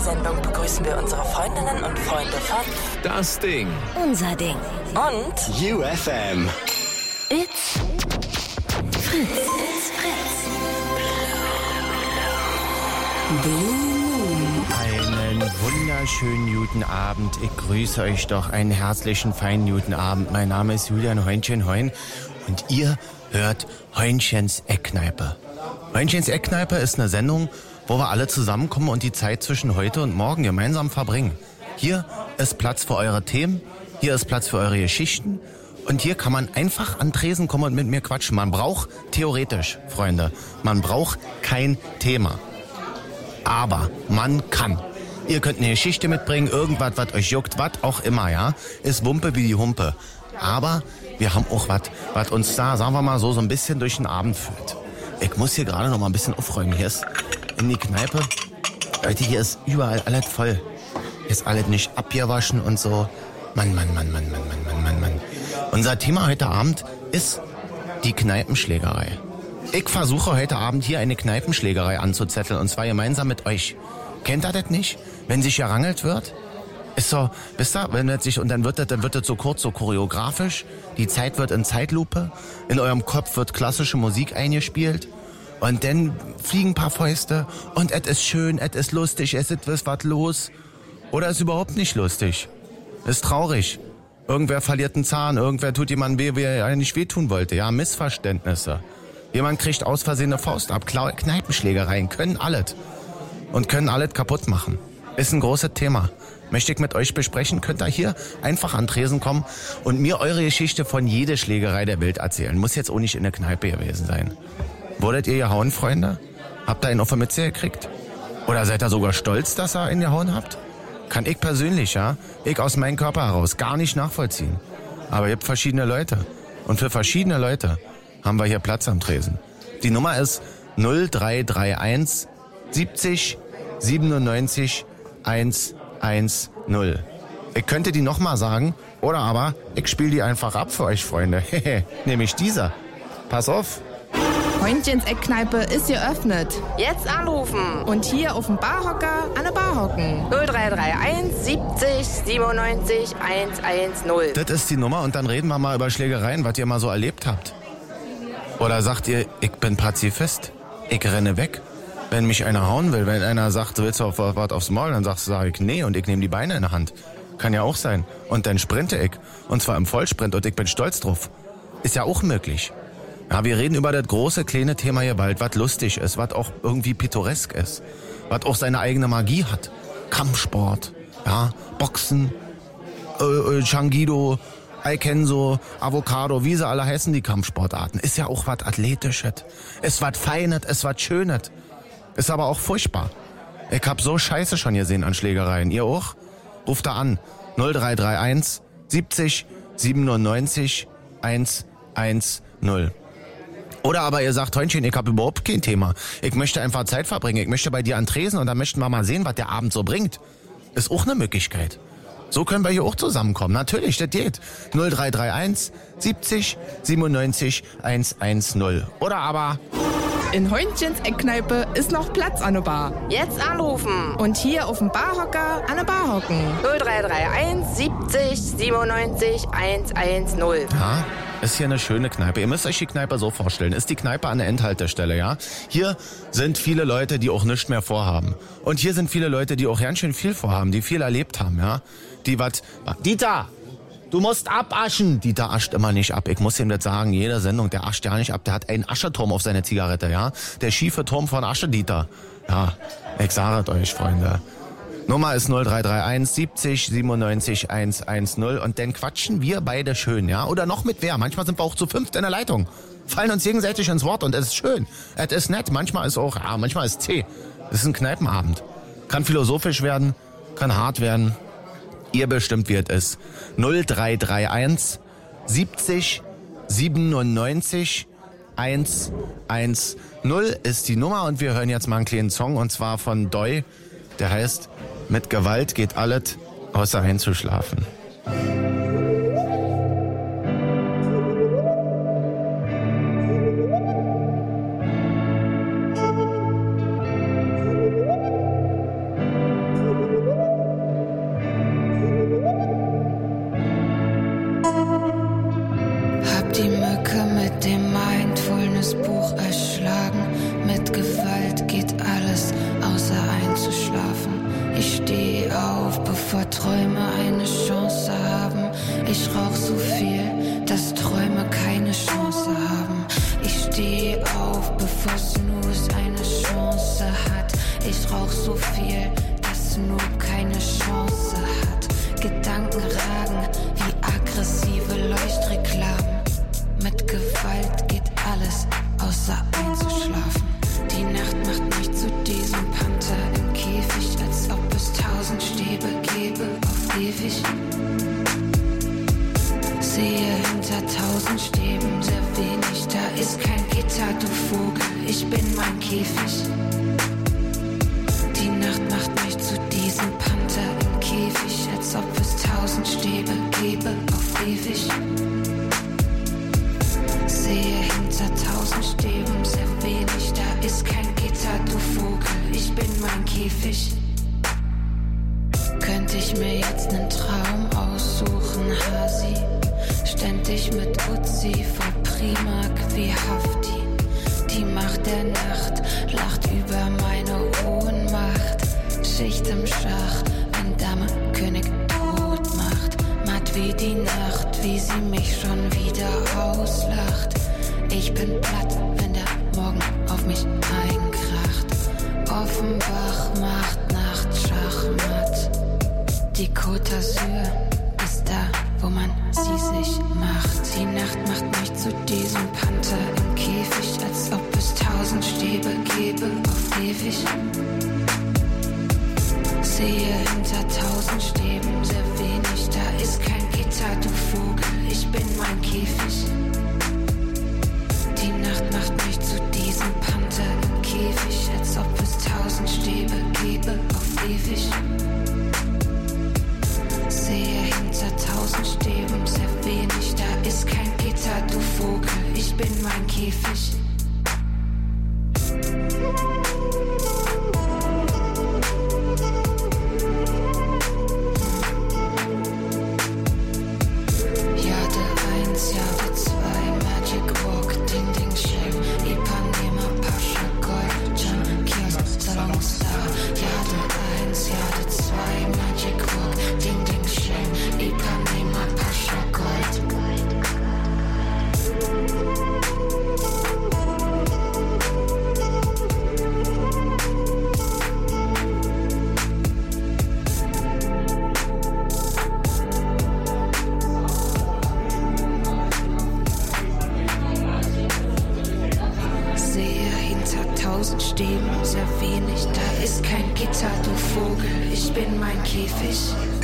Sendung begrüßen wir unsere Freundinnen und Freunde von Das Ding. Unser Ding. und UFM. It's Fritz. It's Fritz. Einen wunderschönen guten Abend. Ich grüße euch doch. Einen herzlichen, feinen guten Abend. Mein Name ist Julian Heunchen Heun und ihr hört Heunchens Eckkneipe. Heunchens Eckkneipe ist eine Sendung, wo wir alle zusammenkommen und die Zeit zwischen heute und morgen gemeinsam verbringen. Hier ist Platz für eure Themen, hier ist Platz für eure Geschichten und hier kann man einfach an Tresen kommen und mit mir quatschen. Man braucht theoretisch, Freunde, man braucht kein Thema. Aber man kann. Ihr könnt eine Geschichte mitbringen, irgendwas, was euch juckt, was auch immer, ja. Ist Wumpe wie die Humpe. Aber wir haben auch was uns da, sagen wir mal so ein bisschen durch den Abend führt. Ich muss hier gerade noch mal ein bisschen aufräumen. Hier ist in die Kneipe. Leute, hier ist überall alles voll. Hier ist alles nicht abgewaschen und so. Mann. Unser Thema heute Abend ist die Kneipenschlägerei. Ich versuche heute Abend hier eine Kneipenschlägerei anzuzetteln und zwar gemeinsam mit euch. Kennt ihr das nicht? Wenn sich gerangelt wird? Ist so, wisst ihr, wenn das sich, und dann wird das so kurz, so choreografisch. Die Zeit wird in Zeitlupe. In eurem Kopf wird klassische Musik eingespielt. Und dann fliegen ein paar Fäuste. Und es ist schön, es ist lustig, es ist was los. Oder ist überhaupt nicht lustig. Ist traurig. Irgendwer verliert einen Zahn, irgendwer tut jemandem weh, wie er eigentlich wehtun wollte. Ja, Missverständnisse. Jemand kriegt aus Versehen eine Faust ab. Kneipenschlägereien können alles. Und können alles kaputt machen. Ist ein großes Thema. Möchte ich mit euch besprechen, könnt ihr hier einfach an Tresen kommen und mir eure Geschichte von jeder Schlägerei der Welt erzählen. Muss jetzt auch nicht in der Kneipe gewesen sein. Wurdet ihr gehauen, Freunde? Habt ihr einen auf der Mütze gekriegt? Oder seid ihr sogar stolz, dass ihr ihn gehauen habt? Kann ich persönlich, ja, ich aus meinem Körper heraus gar nicht nachvollziehen. Aber ihr habt verschiedene Leute. Und für verschiedene Leute haben wir hier Platz am Tresen. Die Nummer ist 0331 70 97 110. Ich könnte die nochmal sagen, oder aber ich spiele die einfach ab für euch, Freunde. Nämlich dieser. Pass auf. Heunchens Eckkneipe ist geöffnet. Jetzt anrufen. Und hier auf dem Barhocker an der Bar hocken. 0331 70 97 110. Das ist die Nummer und dann reden wir mal über Schlägereien, was ihr mal so erlebt habt. Oder sagt ihr, ich bin Pazifist, ich renne weg. Wenn mich einer hauen will, wenn einer sagt, du willst auf was aufs Maul, dann sag ich nee und ich nehme die Beine in der Hand. Kann ja auch sein. Und dann sprinte ich. Und zwar im Vollsprint und ich bin stolz drauf. Ist ja auch möglich. Ja, wir reden über das große, kleine Thema hier bald, was lustig ist, was auch irgendwie pittoresk ist. Was auch seine eigene Magie hat. Kampfsport, ja, Boxen, Changido, Aikenso, Avocado, wie sie alle heißen, die Kampfsportarten. Ist ja auch was Athletisches. Ist was Feines, ist was Schönes. Ist aber auch furchtbar. Ich hab so Scheiße schon gesehen an Schlägereien. Ihr auch? Ruft da an. 0331 70 97 110. Oder aber ihr sagt, Heunchen, ich habe überhaupt kein Thema. Ich möchte einfach Zeit verbringen. Ich möchte bei dir an Tresen und dann möchten wir mal sehen, was der Abend so bringt. Ist auch eine Möglichkeit. So können wir hier auch zusammenkommen. Natürlich, das geht. 0331 70 97 110. Oder aber... In Heunchens Eckkneipe ist noch Platz an der Bar. Jetzt anrufen. Und hier auf dem Barhocker an der Bar hocken. 0331 70 97 110. Ja, ist hier eine schöne Kneipe. Ihr müsst euch die Kneipe so vorstellen. Ist die Kneipe an der Endhaltestelle, ja? Hier sind viele Leute, die auch nichts mehr vorhaben. Und hier sind viele Leute, die auch ganz schön viel vorhaben, die viel erlebt haben, ja? Die was... Dieter! Du musst abaschen. Dieter ascht immer nicht ab. Ich muss ihm das sagen, jede Sendung, der ascht ja nicht ab. Der hat einen Ascheturm auf seine Zigarette, ja? Der schiefe Turm von Asche, Dieter. Ja, ich sage es euch, Freunde. Nummer ist 0331 70 97 110 und dann quatschen wir beide schön, ja? Oder noch mit wer? Manchmal sind wir auch zu fünft in der Leitung. Fallen uns gegenseitig ins Wort und es ist schön. Es ist nett. Manchmal ist auch, manchmal ist zäh. Es ist ein Kneipenabend. Kann philosophisch werden, kann hart werden. Ihr bestimmt, wie es ist. 0331 70 97 110 ist die Nummer und wir hören jetzt mal einen kleinen Song und zwar von Doi. Der heißt, mit Gewalt geht alles, außer einzuschlafen. mit dem Mindfulness-Buch erschlagen. Mit Gewalt geht alles, außer einzuschlafen. Ich steh auf, bevor Träume eine Chance haben. Ich rauch so viel, dass Träume keine Chance haben. Ich steh auf, bevor Snooze eine Chance hat. Ich rauch so viel, dass Snoop keine Chance hat. Gedanken ragen wie aggressive Leuchtreklamen. Mit Gewalt geht alles, außer einzuschlafen. Die Nacht macht mich zu diesem Panther im Käfig, als ob es 1000 Stäbe gäbe auf ewig. Sehe hinter 1000 Stäben sehr wenig, da ist kein Gitter, du Vogel, ich bin mein Käfig. Die Nacht macht mich zu diesem Panther im Käfig, als ob es 1000 Stäbe gäbe auf ewig. Sehe hinter 1000 Stäben sehr wenig, da ist kein Gitter, du Vogel, ich bin mein Käfig. Könnte ich mir jetzt nen Traum aussuchen, Hasi? Ständig mit Uzi vor Primark wie Hafti. Die Macht der Nacht lacht über meine Ohnmacht. Schicht im Schach, wenn Dame König tot macht. Matt wie die Nacht, wie sie mich schon wieder auslacht. Ich bin platt, wenn der Morgen auf mich einkracht. Offenbach macht Nachtschachmatt. Die Côte d'Azur ist da, wo man sie sich macht. Die Nacht macht mich zu diesem Panther im Käfig, als ob es 1000 Stäbe gäbe auf ewig. Sehe hinter 1000 Stäben sehr wenig, da ist kein Gitter, du Vogel, ich bin mein Käfig. Die Nacht macht mich zu diesem Panther im Käfig, als ob es 1000 Stäbe gäbe auf ewig. Sehe hinter 1000 Stäben sehr wenig, da ist kein Gitter, du Vogel, ich bin mein Käfig. Jade 1, Jade 2, Magic Walk, Ding Ding Shame, Ipanema, Pascha, Gold, Jam, Kiosk, Salon Star. Jade 1, Jade 2, Magic Walk, Ding Ding Shame, Ipanema, Pascha, Gold. Sehe hinter 1000 Stäben sehr wenig, da ist kein Gitter, du Vogel, ich bin mein Käfig.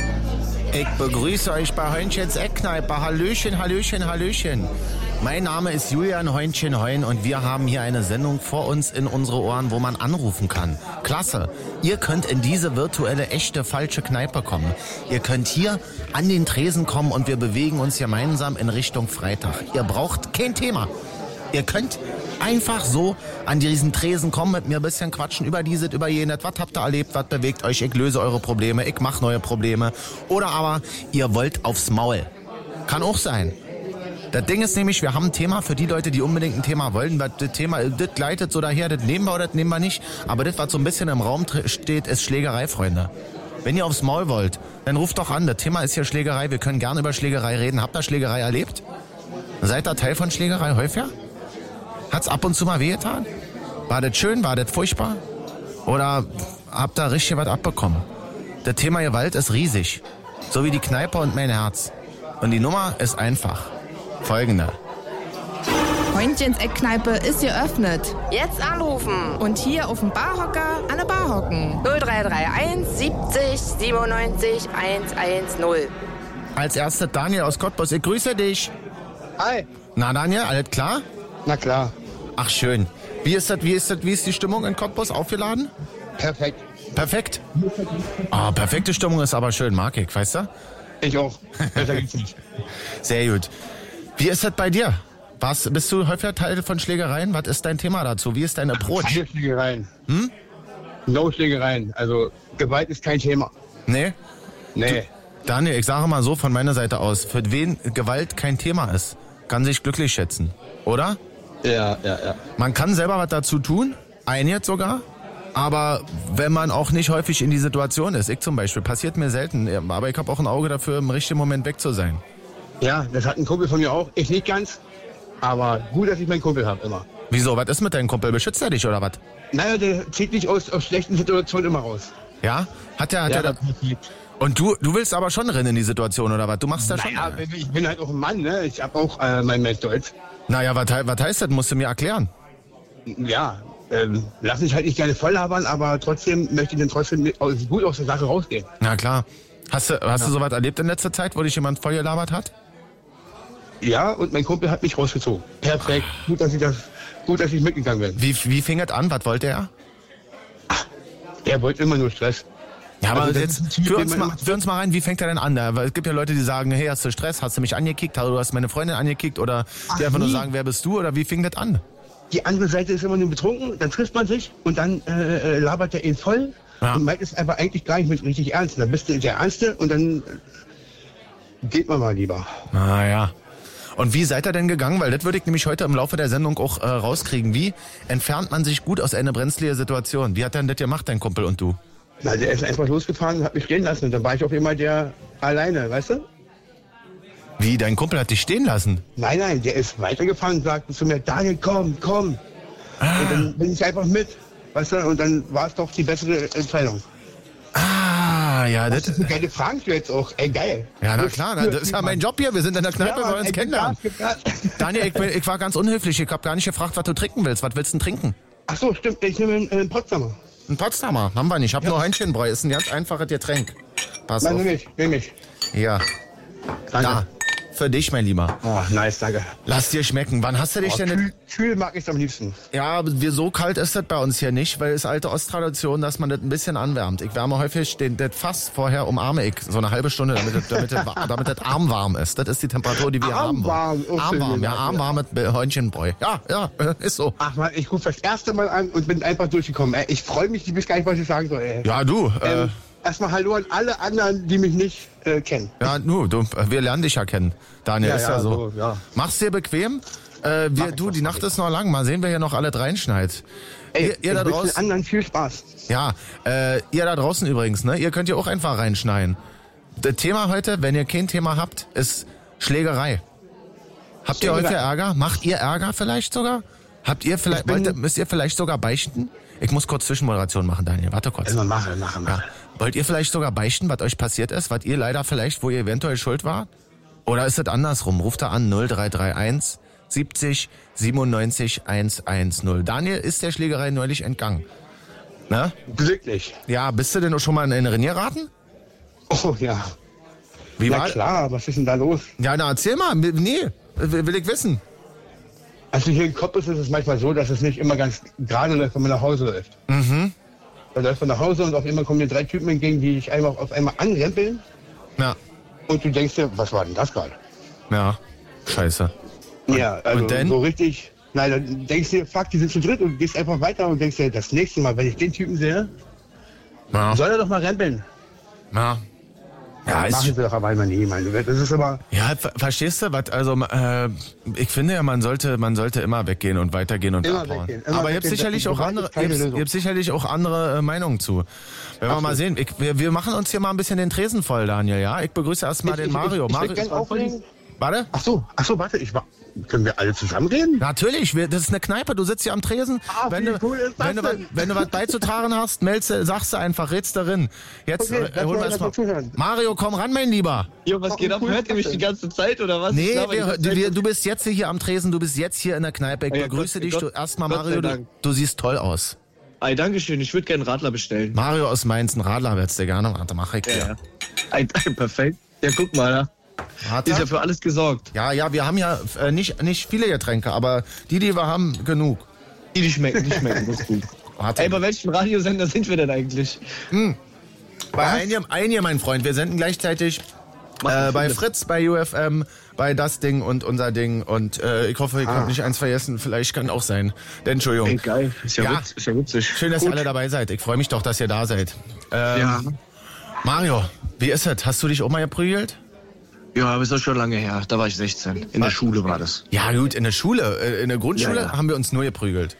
Ich begrüße euch bei Heunchens Eckkneipe. Hallöchen, Hallöchen, Hallöchen. Mein Name ist Julian Heunchen Heun und wir haben hier eine Sendung vor uns in unsere Ohren, wo man anrufen kann. Klasse. Ihr könnt in diese virtuelle, echte, falsche Kneipe kommen. Ihr könnt hier an den Tresen kommen und wir bewegen uns gemeinsam in Richtung Freitag. Ihr braucht kein Thema. Ihr könnt einfach so an diesen Tresen kommen, mit mir ein bisschen quatschen über dieses, über jenes. Was habt ihr erlebt, was bewegt euch? Ich löse eure Probleme, ich mache neue Probleme. Oder aber ihr wollt aufs Maul. Kann auch sein. Das Ding ist nämlich, wir haben ein Thema für die Leute, die unbedingt ein Thema wollen. Das Thema, das leitet so daher, das nehmen wir oder das nehmen wir nicht. Aber das, was so ein bisschen im Raum steht, ist Schlägerei, Freunde. Wenn ihr aufs Maul wollt, dann ruft doch an. Das Thema ist hier Schlägerei. Wir können gerne über Schlägerei reden. Habt ihr Schlägerei erlebt? Seid ihr Teil von Schlägerei häufiger? Hat's ab und zu mal wehgetan? War das schön? War das furchtbar? Oder habt ihr richtig was abbekommen? Das Thema Gewalt ist riesig. So wie die Kneipe und mein Herz. Und die Nummer ist einfach. Folgende. Heunchens Eckkneipe ist geöffnet. Jetzt anrufen. Und hier auf dem Barhocker an der Bar hocken. 0331 70 97 110. Als erstes Daniel aus Cottbus. Ich grüße dich. Hi. Na Daniel, alles klar? Na klar. Ach schön. Wie ist die Stimmung in Cottbus? Aufgeladen? Perfekt. Perfekt? Ah, perfekte Stimmung ist aber schön, mag ich, weißt du? Ich auch. Besser geht's nicht. Sehr gut. Wie ist das bei dir? Bist du häufiger Teil von Schlägereien? Was ist dein Thema dazu? Wie ist dein Approach? Keine Schlägereien. No Schlägereien. Also Gewalt ist kein Thema. Nee? Nee. Daniel, ich sage mal so von meiner Seite aus, für wen Gewalt kein Thema ist. kann sich glücklich schätzen, oder? Ja. Man kann selber was dazu tun, einiges sogar, aber wenn man auch nicht häufig in die Situation ist, ich zum Beispiel, passiert mir selten, aber ich habe auch ein Auge dafür, im richtigen Moment weg zu sein. Ja, das hat ein Kumpel von mir auch. Ich nicht ganz, aber gut, dass ich meinen Kumpel habe immer. Wieso, was ist mit deinem Kumpel? Beschützt er dich oder was? Naja, der zieht dich aus schlechten Situationen immer raus. Ja? Hat er das Und du willst aber schon rein in die Situation oder was? Du machst da schon. Naja, ich bin halt auch ein Mann, ne? Ich habe auch mein Menschdeutsch. Naja, was heißt das? Musst du mir erklären. Ja, lass mich halt nicht gerne voll labern, aber trotzdem möchte ich dann trotzdem gut aus der Sache rausgehen. Na klar. Hast du sowas erlebt in letzter Zeit, wo dich jemand voll gelabert hat? Ja, und mein Kumpel hat mich rausgezogen. Perfekt. Gut, dass ich mitgegangen bin. Wie fing es an? Was wollte er? Er wollte immer nur Stress. Ja, aber Also, jetzt für uns mal rein, wie fängt er denn an? Weil es gibt ja Leute, die sagen, hey, hast du Stress, hast du mich angekickt, du hast meine Freundin angekickt oder die einfach nur sagen, wer bist du oder wie fing das an? Die andere Seite ist immer nur betrunken, dann trifft man sich und dann labert er ihn voll und meint es aber eigentlich gar nicht mit richtig ernst. Dann bist du der Ernste und dann geht man mal lieber. Naja. Und wie seid ihr denn gegangen? Weil das würde ich nämlich heute im Laufe der Sendung auch rauskriegen. Wie entfernt man sich gut aus einer brenzligen Situation? Wie hat denn das gemacht, dein Kumpel und du? Na, der ist einfach losgefahren und hat mich stehen lassen. Und dann war ich auf einmal der alleine, weißt du? Wie, dein Kumpel hat dich stehen lassen? Nein, der ist weitergefahren und sagte zu mir, Daniel, komm. Und dann bin ich einfach mit, weißt du? Und dann war es doch die bessere Entscheidung. Ja, das ist eine geile Frage jetzt auch. Ey, geil. Ja, na klar, das ist ja mein Job hier. Wir sind in der Kneipe, wir uns kennenlernen. Daniel, ich war ganz unhöflich. Ich habe gar nicht gefragt, was du trinken willst. Was willst du denn trinken? Ach so, stimmt. Ich nehme einen Potsdamer. Ein Potsdamer? Haben wir nicht. Ich habe nur Hähnchenbräu. Ist ein ganz einfaches Getränk. Pass auf. Nein, nehme ich. Ja. Danke. Da. Für dich, mein Lieber. Oh, nice, danke. Lass dir schmecken. Wann hast du dich denn... Kühl mag ich am liebsten. Ja, so kalt ist das bei uns hier nicht, weil es alte Osttradition, dass man das ein bisschen anwärmt. Ich wärme häufig das Fass vorher, umarme ich so eine halbe Stunde, damit das armwarm ist. Das ist die Temperatur, die wir haben wollen. Armwarm, ja, armwarm mit Hähnchenbräu. Ja, ist so. Ach man, ich rufe das erste Mal an und bin einfach durchgekommen. Ey, ich freue mich, ich weiß gar nicht, was ich sagen soll. Ey. Ja, du. Erstmal Hallo an alle anderen, die mich nicht kennen. Ja, wir lernen dich ja kennen. Daniel, ist ja so. Ja. Mach's dir bequem. Die Nacht ist noch lang. Mal sehen, wer hier noch alle reinschneit. Ey, ihr da draußen. Den anderen viel Spaß. Ja, ihr da draußen übrigens, ne? Ihr könnt ja auch einfach reinschneien. Das Thema heute, wenn ihr kein Thema habt, ist Schlägerei. Habt ihr heute Ärger? Macht ihr Ärger vielleicht sogar? Müsst ihr vielleicht sogar beichten? Ich muss kurz Zwischenmoderation machen, Daniel. Warte kurz. Machen. Ja. Wollt ihr vielleicht sogar beichten, was euch passiert ist, was ihr leider vielleicht, wo ihr eventuell schuld wart? Oder ist das andersrum? Ruft da an 0331 70 97 110. Daniel ist der Schlägerei neulich entgangen. Ne? Glücklich. Ja, bist du denn schon mal in Renier geraten? Oh ja. Wie ja war? Klar, was ist denn da los? Ja, na erzähl mal. Nee, will ich wissen. Also hier in Koppes ist es manchmal so, dass es nicht immer ganz gerade läuft, wenn man nach Hause läuft. Mhm. Da läuft man nach Hause und auf einmal kommen dir 3 Typen entgegen, die dich auf einmal anrempeln. Ja. Und du denkst dir, was war denn das gerade? Ja, scheiße. Ja, also und denn? so richtig. Nein, dann denkst du dir, fuck, die sind zu dritt und gehst einfach weiter und denkst dir, das nächste Mal, wenn ich den Typen sehe, soll er doch mal rempeln. Ja. Ja, machen sie doch aber einmal nie, meine Welt. Das ist aber. Ja, verstehst du, was? Also, ich finde ja, man sollte immer weggehen und weitergehen und abhauen. Aber ihr habt sicherlich auch andere Meinungen zu. Wenn wir mal sehen, wir machen uns hier mal ein bisschen den Tresen voll, Daniel, ja? Ich begrüße erstmal den Mario. Warte? Ach so, warte, können wir alle zusammen reden? Natürlich, das ist eine Kneipe, du sitzt hier am Tresen. Wenn du was beizutragen hast, sagst du einfach, redst darin. Jetzt holen wir erstmal. Mario, komm ran, mein Lieber. Jo, was geht ab? Hört ihr mich die ganze Zeit oder was? Nee, du bist jetzt hier am Tresen, du bist jetzt hier in der Kneipe. Ich begrüße dich. Erstmal, Mario, du siehst toll aus. Ey, dankeschön, ich würde gerne einen Radler bestellen. Mario aus Mainz, einen Radler willst du gerne? Warte, mach ich dir. Ja. Perfekt. Ja, guck mal, ja. Ist ja für alles gesorgt. Ja, wir haben ja nicht viele Getränke, aber die wir haben, genug. Die schmecken, das ist gut. Ey, bei welchem Radiosender sind wir denn eigentlich? Bei einem, mein Freund. Wir senden gleichzeitig bei Fritz, bei UFM, bei das Ding und unser Ding. Und ich hoffe, ich habe nicht eins vergessen. Vielleicht kann auch sein. Entschuldigung. Ey, geil. Ist ja witzig. Schön, dass ihr alle dabei seid. Ich freue mich doch, dass ihr da seid. Mario, wie ist es? Hast du dich auch mal geprügelt? Ja, aber ist doch schon lange her. Da war ich 16. In der Schule war das. Ja gut, in der Schule, in der Grundschule Ja. haben wir uns nur geprügelt.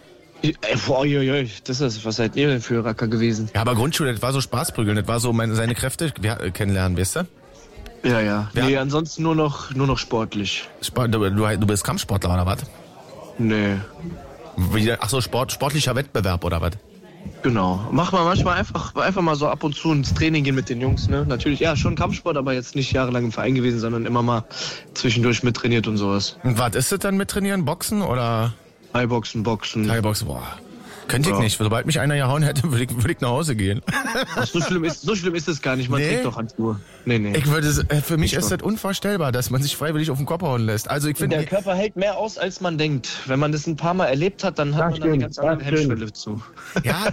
Das ist, was seid ihr denn für Racker gewesen? Ja, aber Grundschule, das war so Spaßprügeln, das war so seine Kräfte kennenlernen, weißt du? Ja, ja. Ja. Nee, ansonsten nur noch sportlich. Du bist Kampfsportler oder was? Nee. Achso, sportlicher Wettbewerb oder was? Genau. Mach mal manchmal einfach mal so ab und zu ins Training gehen mit den Jungs, ne? Natürlich, ja, schon Kampfsport, aber jetzt nicht jahrelang im Verein gewesen, sondern immer mal zwischendurch mittrainiert und sowas. Und was ist das dann mit trainieren? Boxen oder? Thai-Boxen, Boxen. Thai-Boxen, boah. Könnte ich nicht. Sobald mich einer gehauen hätte, würde ich nach Hause gehen. Ach, so schlimm ist es gar nicht. Man trägt doch Handschuhe. Nee. Für mich ist das unvorstellbar, dass man sich freiwillig auf den Kopf hauen lässt. Also ich finde, Der Körper hält mehr aus, als man denkt. Wenn man das ein paar Mal erlebt hat, dann hat man da eine ganz andere Hemmschwelle zu. ja,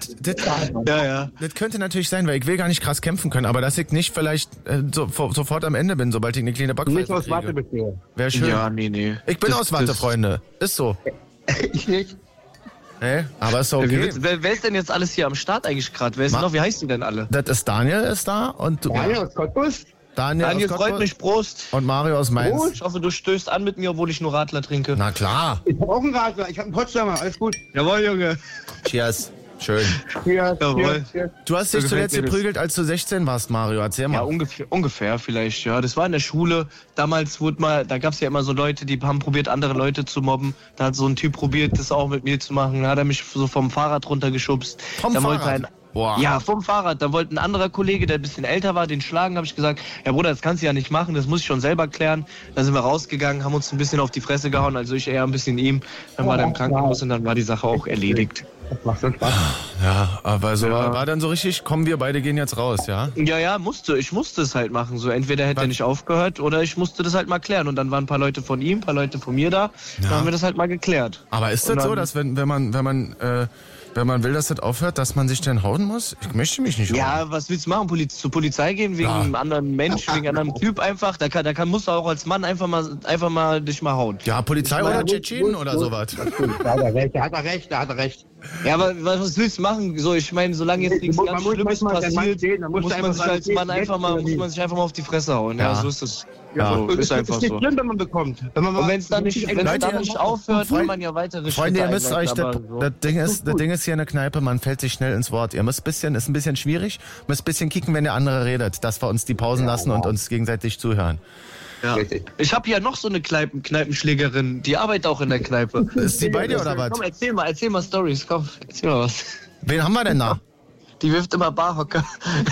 das könnte natürlich sein, weil ich will gar nicht krass kämpfen können, aber dass ich nicht vielleicht sofort am Ende bin, sobald ich eine kleine Backpfeife Nicht aus Watte kriege. bisher. Wäre schön. Ja, nee. Ich bin aus Watte, Freunde. Ist so. Ich nicht. Nee, aber ist okay. Wer ist denn jetzt alles hier am Start eigentlich gerade? Wer ist noch? Wie heißt die denn alle? Das ist Daniel ist da und Daniel aus Cottbus? Daniel, aus freut Cottbus mich, Prost. und Mario aus Mainz. Ich hoffe, du stößt an mit mir, obwohl ich nur Radler trinke. Na klar. Ich hab auch einen Radler. Ich hab einen Potsdamer. Alles gut. Jawohl, Junge. Cheers. Schön. Cheers. Jawohl. Cheers. Du hast dich So zuletzt gefällt mir das. geprügelt, als du 16 warst, Mario. Erzähl mal. Ja, ungefähr vielleicht, ja. Das war in der Schule. Damals da gab es ja immer so Leute, die haben probiert, andere Leute zu mobben. Da hat so ein Typ probiert, das auch mit mir zu machen. Da hat er mich so vom Fahrrad runtergeschubst. Vom Da Fahrrad? wollte Boah. Ja, vom Fahrrad. Da wollte ein anderer Kollege, der ein bisschen älter war, den schlagen. Habe ich gesagt, ja Bruder, das kannst du ja nicht machen, das muss ich schon selber klären. Dann sind wir rausgegangen, haben uns ein bisschen auf die Fresse gehauen, also ich eher ein bisschen ihm. Dann war der im Krankenhaus und dann war die Sache auch erledigt. Das macht schon Spaß. Ja, aber so war dann so richtig, komm, wir beide gehen jetzt raus, ja? Ja, ich musste es halt machen. So, entweder hätte er nicht aufgehört oder ich musste das halt mal klären. Und dann waren ein paar Leute von ihm, ein paar Leute von mir da. Dann haben wir das halt mal geklärt. Aber ist das so, dass wenn man will, dass das aufhört, dass man sich dann hauen muss? Ich möchte mich nicht hauen. Ja, was willst du machen? Zur Polizei gehen wegen einem anderen Mensch, wegen einem anderen Typ einfach? Musst du auch als Mann einfach mal dich mal hauen. Ja, Polizei oder Tschetschenen oder sowas. Da hat er recht. Ja, aber was willst du machen? So, ich meine, solange jetzt nichts ganz Schlimmes passiert, muss man sich als Mann einfach mal auf die Fresse hauen. Ja, so ist es. Ja. So, ist einfach ist nicht so. schlimm, wenn man bekommt. Und wenn es dann nicht aufhört, kann man ja weitere Freunde, Schritte ihr müsst euch, einleiten, aber das Ding ist hier in der Kneipe, man fällt sich schnell ins Wort. Ihr müsst ist ein bisschen schwierig, müsst ein bisschen kicken, wenn der andere redet, dass wir uns die Pausen lassen und uns gegenseitig zuhören. Ja. Ich habe hier noch so eine Kneipenschlägerin, die arbeitet auch in der Kneipe. Ist sie bei dir oder was? Komm, erzähl mal Storys, komm, erzähl mal was. Wen haben wir denn da? Die wirft immer Barhocker.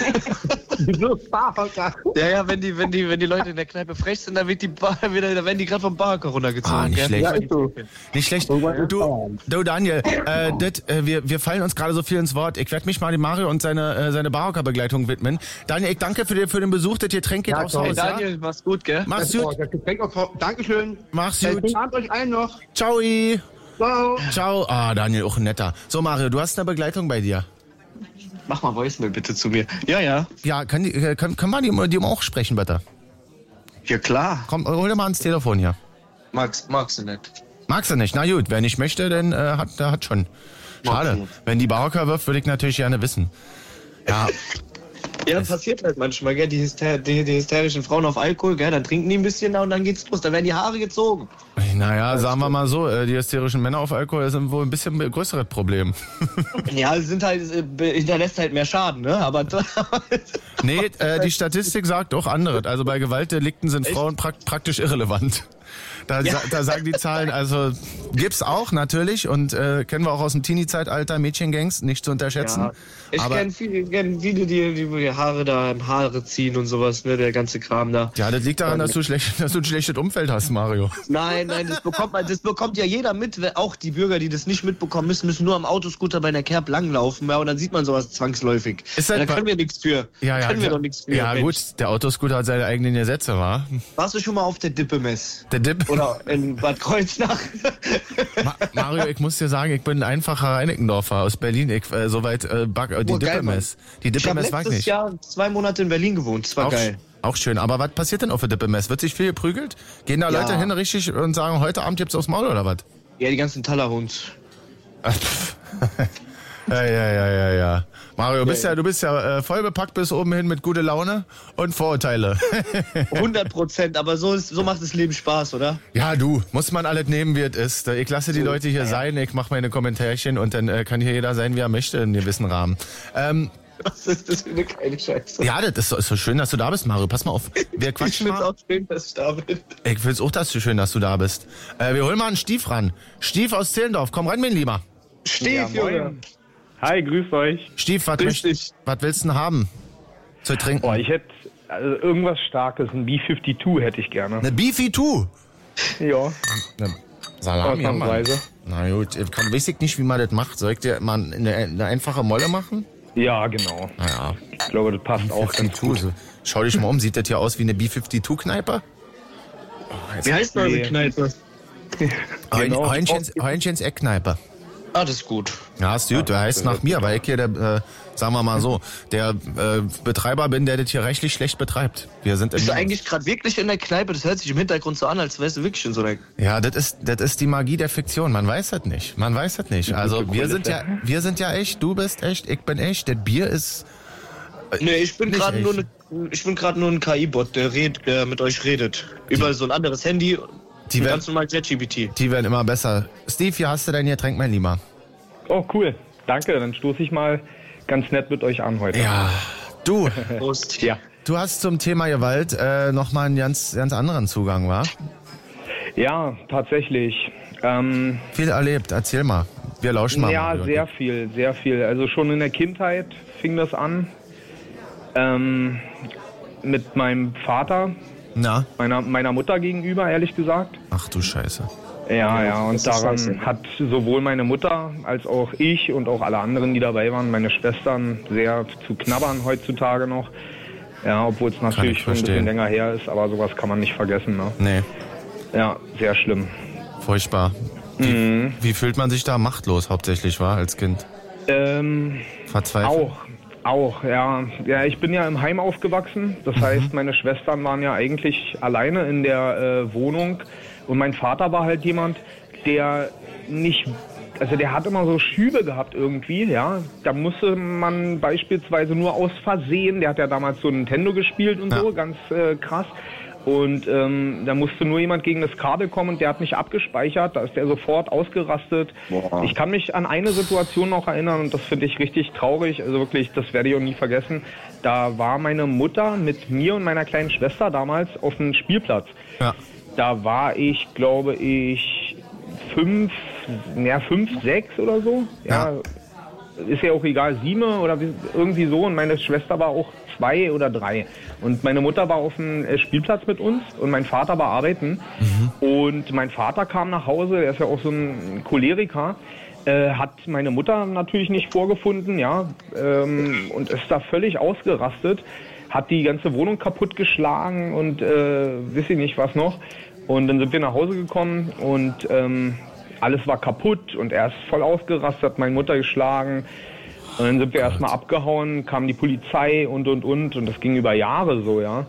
Barhocker. Ja, wenn die Leute in der Kneipe frech sind, dann werden die gerade vom Barhocker runtergezogen. Nicht gell? schlecht. Nicht schlecht. Du Daniel, wir fallen uns gerade so viel ins Wort. Ich werde mich mal dem Mario und seine Barhocker-Begleitung widmen. Daniel, ich danke für den Besuch, das Getränk geht aufs Haus. Daniel, mach's gut, gell? Mach's gut. Dankeschön. Mach's gut. Schönen Abend euch allen noch. Ciao. Ciao. Ciao. Ah, Daniel, auch ein netter. So, Mario, du hast eine Begleitung bei dir. Mach mal Voicemail bitte zu mir. Ja. Ja, können wir die auch sprechen, bitte? Ja, klar. Komm, hol dir mal ans Telefon hier. Magst du nicht. Magst du nicht? Na gut, wer nicht möchte, dann hat schon. Schade. Okay. Wenn die Barhocker wirft, würde ich natürlich gerne wissen. Ja. Ja, passiert halt manchmal, gell? Die hysterischen Frauen auf Alkohol, gell? Dann trinken die ein bisschen und dann geht's los. Dann werden die Haare gezogen. Naja, sagen wir mal so, die hysterischen Männer auf Alkohol sind wohl ein bisschen größeres Problem. Ja, hinterlässt halt mehr Schaden, ne? Aber Nee, die Statistik sagt auch anderes. Also bei Gewaltdelikten sind Frauen praktisch irrelevant. Da sagen die Zahlen, also gibt's auch natürlich und kennen wir auch aus dem Teenie-Zeitalter, Mädchengangs, nicht zu unterschätzen. Ja. Ich kenne viele, die Haare ziehen und sowas, ne, der ganze Kram da. Ja, das liegt daran, dass du ein schlechtes Umfeld hast, Mario. Nein, das bekommt ja jeder mit, auch die Bürger, die das nicht mitbekommen müssen nur am Autoscooter bei der Kerb langlaufen, ja, und dann sieht man sowas zwangsläufig. Da können wir nichts für. Können wir doch nichts für. Ja, gut, der Autoscooter hat seine eigenen Gesetze, wa? Warst du schon mal auf der Dippe-Mess? Der Dipp? Oder in Bad Kreuznach? Mario, ich muss dir sagen, ich bin ein einfacher Reinickendorfer aus Berlin. Die Dippe-Mess. Die Dippe-Mess war ich nicht. Ich habe letztes Jahr 2 Monate in Berlin gewohnt. Das war geil. Auch schön. Aber was passiert denn auf der Dippe-Mess? Wird sich viel geprügelt? Gehen da Leute hin richtig und sagen, heute Abend gibt's aufs Maul oder was? Ja, die ganzen Tallerhunds. Ja. Mario, du bist ja voll bepackt bis oben hin mit guter Laune und Vorurteile. 100%, aber so macht das Leben Spaß, oder? Ja, muss man alles nehmen, wie es ist. Ich lasse die Leute hier sein, ich mache meine Kommentärchen und dann kann hier jeder sein, wie er möchte, in gewissen Rahmen. Was ist das für eine geile Scheiße? Ja, das ist so schön, dass du da bist, Mario. Pass mal auf. Wir quatschen Ich find's auch schön, dass ich da bin. Ich find's auch schön, dass du da bist. Wir holen mal einen Stief ran. Stief aus Zehlendorf, komm rein, mein Lieber. Stief, Junge. Hi, grüßt euch. Stief, was willst du denn haben zu trinken? Ich hätte irgendwas Starkes, ein B-52 hätte ich gerne. Eine B-52? Ja. Eine Salami haben wir. Na gut, weiß ich nicht, wie man das macht. Soll ich dir mal eine einfache Molle machen? Ja, genau. Naja. Ich glaube, das passt auch ganz gut. Schau dich mal um, sieht das hier aus wie eine B-52-Kneipe? Wie heißt denn eure Kneipe? Heunchens Eckkneipe. Ah, das ist gut. Ja, ist gut. Der heißt nach mir, weil ich hier sagen wir mal so, der Betreiber bin, der das hier rechtlich schlecht betreibt. Bist du eigentlich gerade wirklich in der Kneipe? Das hört sich im Hintergrund so an, als wärst du wirklich in so einer... Ja, das ist die Magie der Fiktion. Man weiß das nicht. Also wir sind ja echt, du bist echt, ich bin echt. Das Bier ist... Nee, ich bin gerade nur ein KI-Bot, der mit euch redet. Über so ein anderes Handy... ganz normal ChatGPT. Die werden immer besser. Steve, hier hast du dein Getränk, mein Lieber. Oh, cool. Danke, dann stoße ich mal ganz nett mit euch an heute. Ja, du. Prost. Ja. Du hast zum Thema Gewalt nochmal einen ganz anderen Zugang, wa? Ja, tatsächlich. Viel erlebt, erzähl mal. Wir lauschen mal. Ja, sehr viel. Also schon in der Kindheit fing das an. Mit meinem Vater. Na? Meiner Mutter gegenüber, ehrlich gesagt. Ach du Scheiße. Ja, und daran hat sowohl meine Mutter als auch ich und auch alle anderen, die dabei waren, meine Schwestern, sehr zu knabbern heutzutage noch. Ja, obwohl es natürlich schon ein bisschen länger her ist, aber sowas kann man nicht vergessen. Ne? Nee. Ja, sehr schlimm. Furchtbar. Wie fühlt man sich da machtlos hauptsächlich, war als Kind? Verzweifelt? Auch, ja. Ja, ich bin ja im Heim aufgewachsen. Das heißt, meine Schwestern waren ja eigentlich alleine in der Wohnung. Und mein Vater war halt jemand, der nicht... Also der hat immer so Schübe gehabt irgendwie, ja. Da musste man beispielsweise nur aus Versehen... Der hat ja damals so Nintendo gespielt und so, ganz krass. Und da musste nur jemand gegen das Kabel kommen und der hat nicht abgespeichert. Da ist der sofort ausgerastet. Boah. Ich kann mich an eine Situation noch erinnern und das finde ich richtig traurig. Also wirklich, das werde ich auch nie vergessen. Da war meine Mutter mit mir und meiner kleinen Schwester damals auf dem Spielplatz. Ja. Da war ich, glaube ich, 5, 6 oder so. Ja. Ist ja auch egal, 7 oder irgendwie so. Und meine Schwester war auch 2 oder 3. Und meine Mutter war auf dem Spielplatz mit uns und mein Vater war arbeiten. Und mein Vater kam nach Hause, der ist ja auch so ein Choleriker, hat meine Mutter natürlich nicht vorgefunden, ja, und ist da völlig ausgerastet, hat die ganze Wohnung kaputtgeschlagen und weiß ich nicht was noch. Und dann sind wir nach Hause gekommen und alles war kaputt und er ist voll ausgerastet, hat meine Mutter geschlagen. Und dann sind wir erstmal abgehauen, kam die Polizei und das ging über Jahre so, ja.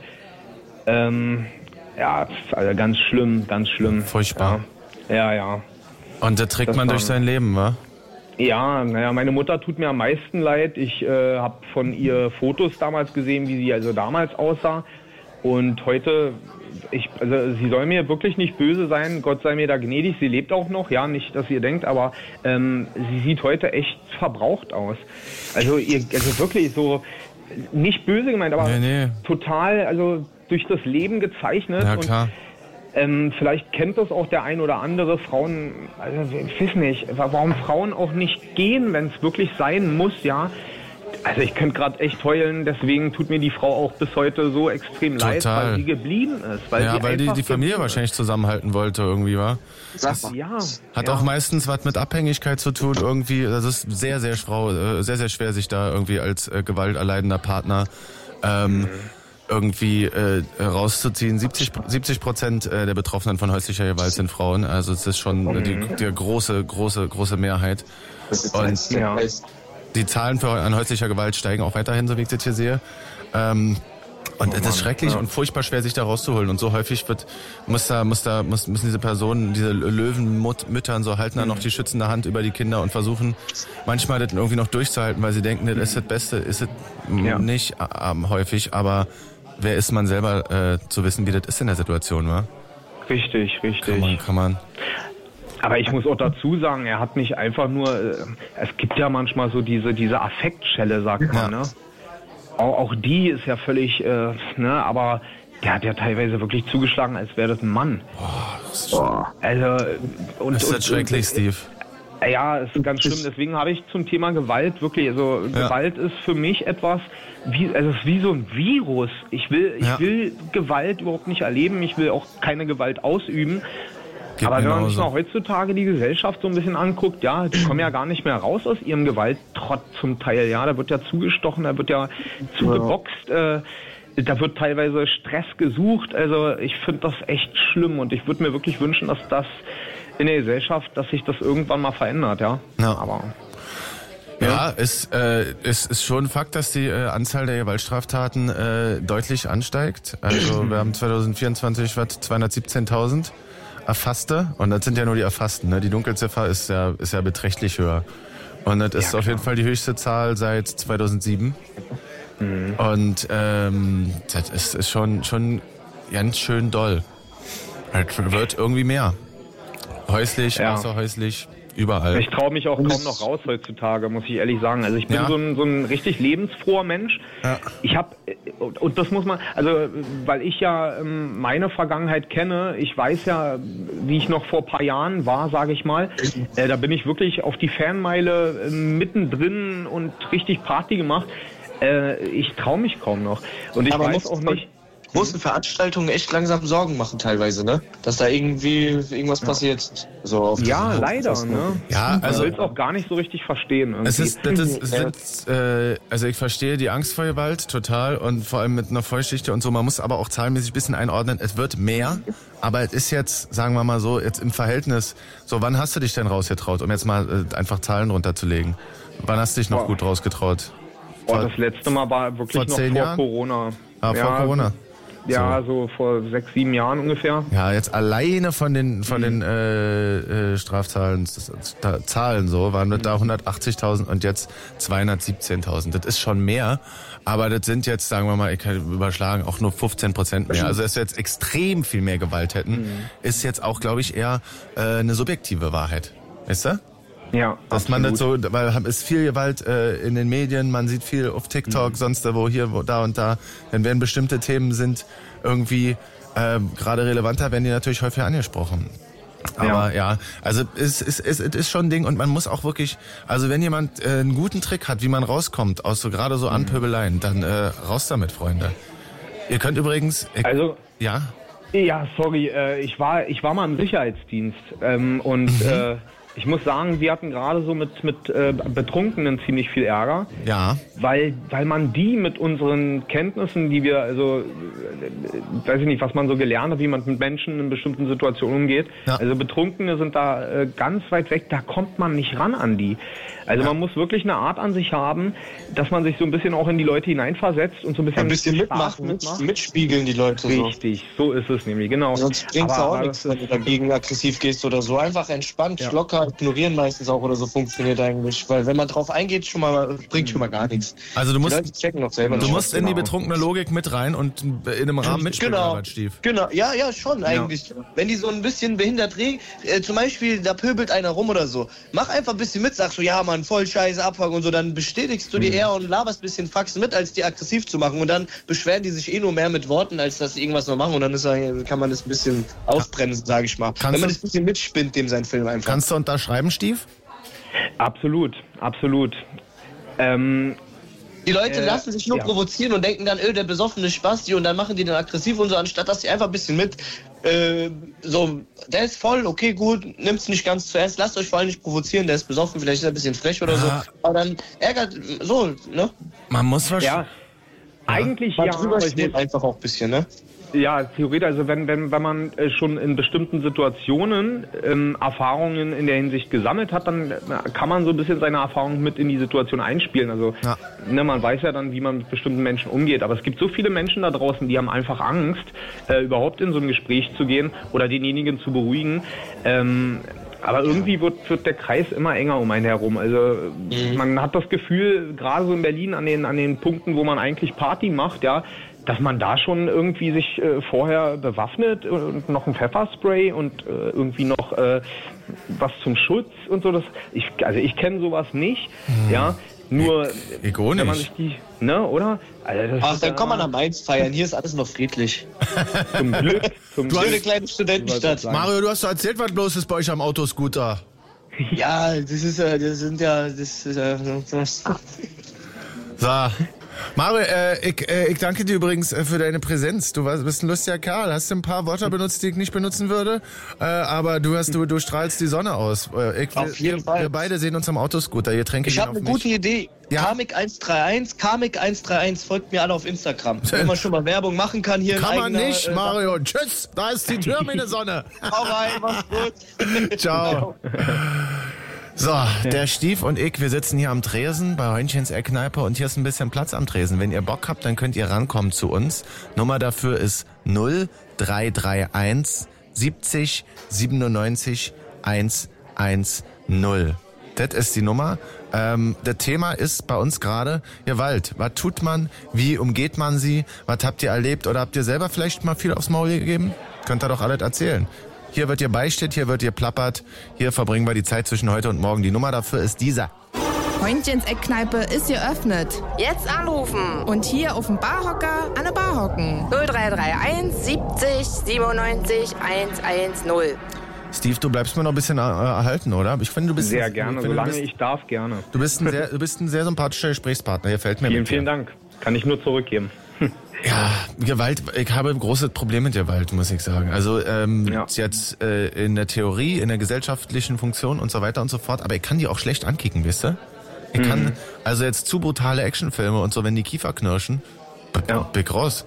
Ja, also ganz schlimm. Furchtbar. Ja. Und das trägt man durch sein Leben, wa? Ja, naja, meine Mutter tut mir am meisten leid. Ich habe von ihr Fotos damals gesehen, wie sie also damals aussah. Und heute, sie soll mir wirklich nicht böse sein, Gott sei mir da gnädig, sie lebt auch noch, ja, nicht, dass ihr denkt, aber sie sieht heute echt verbraucht aus. Also wirklich so, nicht böse gemeint, aber total, also durch das Leben gezeichnet. Ja, klar. Und vielleicht kennt das auch der ein oder andere, Frauen, also ich weiß nicht, warum Frauen auch nicht gehen, wenn es wirklich sein muss, ja. Also ich könnte gerade echt heulen, deswegen tut mir die Frau auch bis heute so extrem leid, weil sie geblieben ist. Weil die Familie wahrscheinlich zusammenhalten wollte irgendwie, wa? Hat auch meistens was mit Abhängigkeit zu tun irgendwie. Das ist sehr, sehr schwer, sich da irgendwie als gewalterleidender Partner irgendwie rauszuziehen. 70% der Betroffenen von häuslicher Gewalt sind Frauen. Also es ist schon die große Mehrheit. Und die Zahlen an häuslicher Gewalt steigen auch weiterhin, so wie ich das hier sehe. Und das ist schrecklich und furchtbar schwer, sich da rauszuholen. Und so häufig müssen diese Personen, diese Löwenmüttern so halten dann noch die schützende Hand über die Kinder und versuchen manchmal das irgendwie noch durchzuhalten, weil sie denken, das ist das Beste. Ist es nicht häufig, aber wer ist man selber zu wissen, wie das ist in der Situation, wa? Richtig. Kann man. Aber ich muss auch dazu sagen, er hat nicht einfach nur, es gibt ja manchmal so diese Affektschelle, sagt man, ne? Auch die ist ja völlig, aber der hat ja teilweise wirklich zugeschlagen, als wäre das ein Mann. Ist das schrecklich, Steve? Ja, ist ganz schlimm. Deswegen habe ich zum Thema Gewalt wirklich, Gewalt ist für mich etwas, es ist wie so ein Virus. Ich will Gewalt überhaupt nicht erleben, ich will auch keine Gewalt ausüben. Aber wenn man sich mal heutzutage die Gesellschaft so ein bisschen anguckt, die kommen ja gar nicht mehr raus aus ihrem Gewalttrott zum Teil, da wird ja zugestochen, da wird ja zugeboxt, da wird teilweise Stress gesucht, also ich finde das echt schlimm und ich würde mir wirklich wünschen, dass das in der Gesellschaft, dass sich das irgendwann mal verändert, aber... Ja, es ist schon ein Fakt, dass die Anzahl der Gewaltstraftaten deutlich ansteigt. Also wir haben 2024 217.000 Erfasste und das sind ja nur die Erfassten. Ne? Die Dunkelziffer ist ja beträchtlich höher. Und das ist auf jeden Fall die höchste Zahl seit 2007. Und das ist schon ganz schön doll. Es wird irgendwie mehr. Häuslich, außerhäuslich, überall. Ich traue mich auch kaum noch raus heutzutage, muss ich ehrlich sagen. Also ich bin so ein richtig lebensfroher Mensch. Ja. Ich habe, und das muss man, also weil ich ja meine Vergangenheit kenne, ich weiß ja, wie ich noch vor ein paar Jahren war, sage ich mal, da bin ich wirklich auf die Fanmeile mittendrin und richtig Party gemacht. Ich traue mich kaum noch. Und ich weiß auch nicht... Großen Veranstaltungen echt langsam Sorgen machen teilweise, ne? Dass da irgendwas passiert. So leider, ne? Ja, also ich will es auch gar nicht so richtig verstehen. Also ich verstehe die Angst vor Gewalt total und vor allem mit einer Vorgeschichte und so. Man muss aber auch zahlenmäßig ein bisschen einordnen. Es wird mehr, aber es ist jetzt, sagen wir mal so, jetzt im Verhältnis. So, wann hast du dich denn rausgetraut, um jetzt mal einfach Zahlen runterzulegen? Wann hast du dich noch gut rausgetraut? Das letzte Mal war wirklich noch vor Corona. Vor Corona. Ja, so vor 6, 7 Jahren ungefähr. Ja, jetzt alleine von den Strafzahlen, Zahlen so, waren da 180.000 und jetzt 217.000. Das ist schon mehr, aber das sind jetzt, sagen wir mal, ich kann überschlagen, auch nur 15% mehr. Also dass wir jetzt extrem viel mehr Gewalt hätten, ist jetzt auch, glaube ich, eher eine subjektive Wahrheit. Weißt du? Ja, dass man das so, weil es ist viel Gewalt in den Medien, man sieht viel auf TikTok, sonst wo hier, da und da. Dann werden bestimmte Themen sind irgendwie gerade relevanter, werden die natürlich häufiger angesprochen. Aber also es ist schon ein Ding und man muss auch wirklich, also wenn jemand einen guten Trick hat, wie man rauskommt aus so gerade so Anpöbeleien, dann raus damit, Freunde. Ihr könnt übrigens... Ja, sorry, ich war mal im Sicherheitsdienst und ich muss sagen, wir hatten gerade so mit Betrunkenen ziemlich viel Ärger. Ja. Weil man die mit unseren Kenntnissen, die wir, also, weiß ich nicht, was man so gelernt hat, wie man mit Menschen in bestimmten Situationen umgeht. Ja. Also Betrunkene sind da ganz weit weg, da kommt man nicht ran an die. Also man muss wirklich eine Art an sich haben, dass man sich so ein bisschen auch in die Leute hineinversetzt und so ein bisschen mitmachen, mitspiegeln die Leute. Richtig, so ist es nämlich, genau. Sonst bringt es auch nichts, wenn du dagegen aggressiv gehst oder so. Einfach entspannt, locker, ignorieren meistens auch oder so funktioniert eigentlich. Weil wenn man drauf eingeht, bringt schon mal gar nichts. Also du musst, checken noch selber. Du musst in die betrunkene Logik mit rein und in einem Rahmen mitspielen. Genau, ja, schon eigentlich. Wenn die so ein bisschen behindert reden, zum Beispiel, da pöbelt einer rum oder so, mach einfach ein bisschen mit, sagst du, ja Mann, voll scheiße, Abfuck und so, dann bestätigst du die eher und laberst ein bisschen Faxen mit, als die aggressiv zu machen und dann beschweren die sich nur mehr mit Worten, als dass sie irgendwas noch machen und dann kann man das ein bisschen ausbremsen, sage ich mal. Wenn man das ein bisschen mitspinnt, dem sein Film einfach. Kannst du unterschreiben, Steve? Absolut. Die Leute lassen sich nur provozieren und denken dann, der besoffene Spasti und dann machen die dann aggressiv und so, anstatt dass die einfach ein bisschen mit der ist voll, okay, gut, nimmt's nicht ganz zu ernst, lasst euch vor allem nicht provozieren, der ist besoffen, vielleicht ist er ein bisschen frech oder so, aber dann ärgert, so, ne? Man muss wahrscheinlich... Eigentlich drüber stehen einfach auch ein bisschen, ne? Ja, theoretisch, also wenn man schon in bestimmten Situationen Erfahrungen in der Hinsicht gesammelt hat, dann kann man so ein bisschen seine Erfahrungen mit in die Situation einspielen. Also man weiß ja dann, wie man mit bestimmten Menschen umgeht. Aber es gibt so viele Menschen da draußen, die haben einfach Angst, überhaupt in so ein Gespräch zu gehen oder denjenigen zu beruhigen. Aber irgendwie wird der Kreis immer enger um einen herum. Also man hat das Gefühl, gerade so in Berlin an den Punkten, wo man eigentlich Party macht, ja, dass man da schon irgendwie sich vorher bewaffnet und noch ein Pfefferspray und irgendwie noch was zum Schutz und so. Ich kenne sowas nicht, ja. Nur, wenn man sich die, ne, oder? Also dann kann man am Mainz feiern. Hier ist alles noch friedlich. Zum Glück. Du hast eine kleine Studentenstadt. Mario, du hast doch erzählt, was bloß ist bei euch am Autoscooter. Ja, das ist So. Mario, ich danke dir übrigens für deine Präsenz. Du bist ein lustiger Kerl. Hast du ein paar Wörter benutzt, die ich nicht benutzen würde? Aber du strahlst die Sonne aus. Auf jeden Fall. Wir beide sehen uns am Autoscooter. Ich habe eine gute Idee. Ja? Karmik131, folgt mir alle auf Instagram. Wenn man schon mal Werbung machen kann hier. Kann man nicht, Mario. Tschüss, da ist die Tür, meine Sonne. Hau rein, mach's gut. Ciao. So, der Stief und ich, wir sitzen hier am Tresen bei Heunchens Eckkneipe und hier ist ein bisschen Platz am Tresen. Wenn ihr Bock habt, dann könnt ihr rankommen zu uns. Nummer dafür ist 0331 70 97 110. Das ist die Nummer. Das Thema ist bei uns gerade Gewalt. Was tut man? Wie umgeht man sie? Was habt ihr erlebt? Oder habt ihr selber vielleicht mal viel aufs Maul gegeben? Könnt ihr doch alles erzählen. Hier wird ihr Beichtet, hier wird ihr plappert. Hier verbringen wir die Zeit zwischen heute und morgen. Die Nummer dafür ist dieser. Heunchens Eckkneipe ist geöffnet. Jetzt anrufen. Und hier auf dem Barhocker an der Bar hocken. 0331 70 97 110. Steve, du bleibst mir noch ein bisschen erhalten, oder? Ich finde, du bist sehr gerne, solange ich darf, gerne. Du bist ein sehr sympathischer Gesprächspartner. Hier fällt mir vielen Dank. Kann ich nur zurückgeben. Ja, Gewalt, ich habe ein großes Problem mit Gewalt, muss ich sagen. Also jetzt in der Theorie, in der gesellschaftlichen Funktion und so weiter und so fort, aber ich kann die auch schlecht ankicken, wisst ihr? Ich kann, also jetzt zu brutale Actionfilme und so, wenn die Kiefer knirschen, bin ich raus.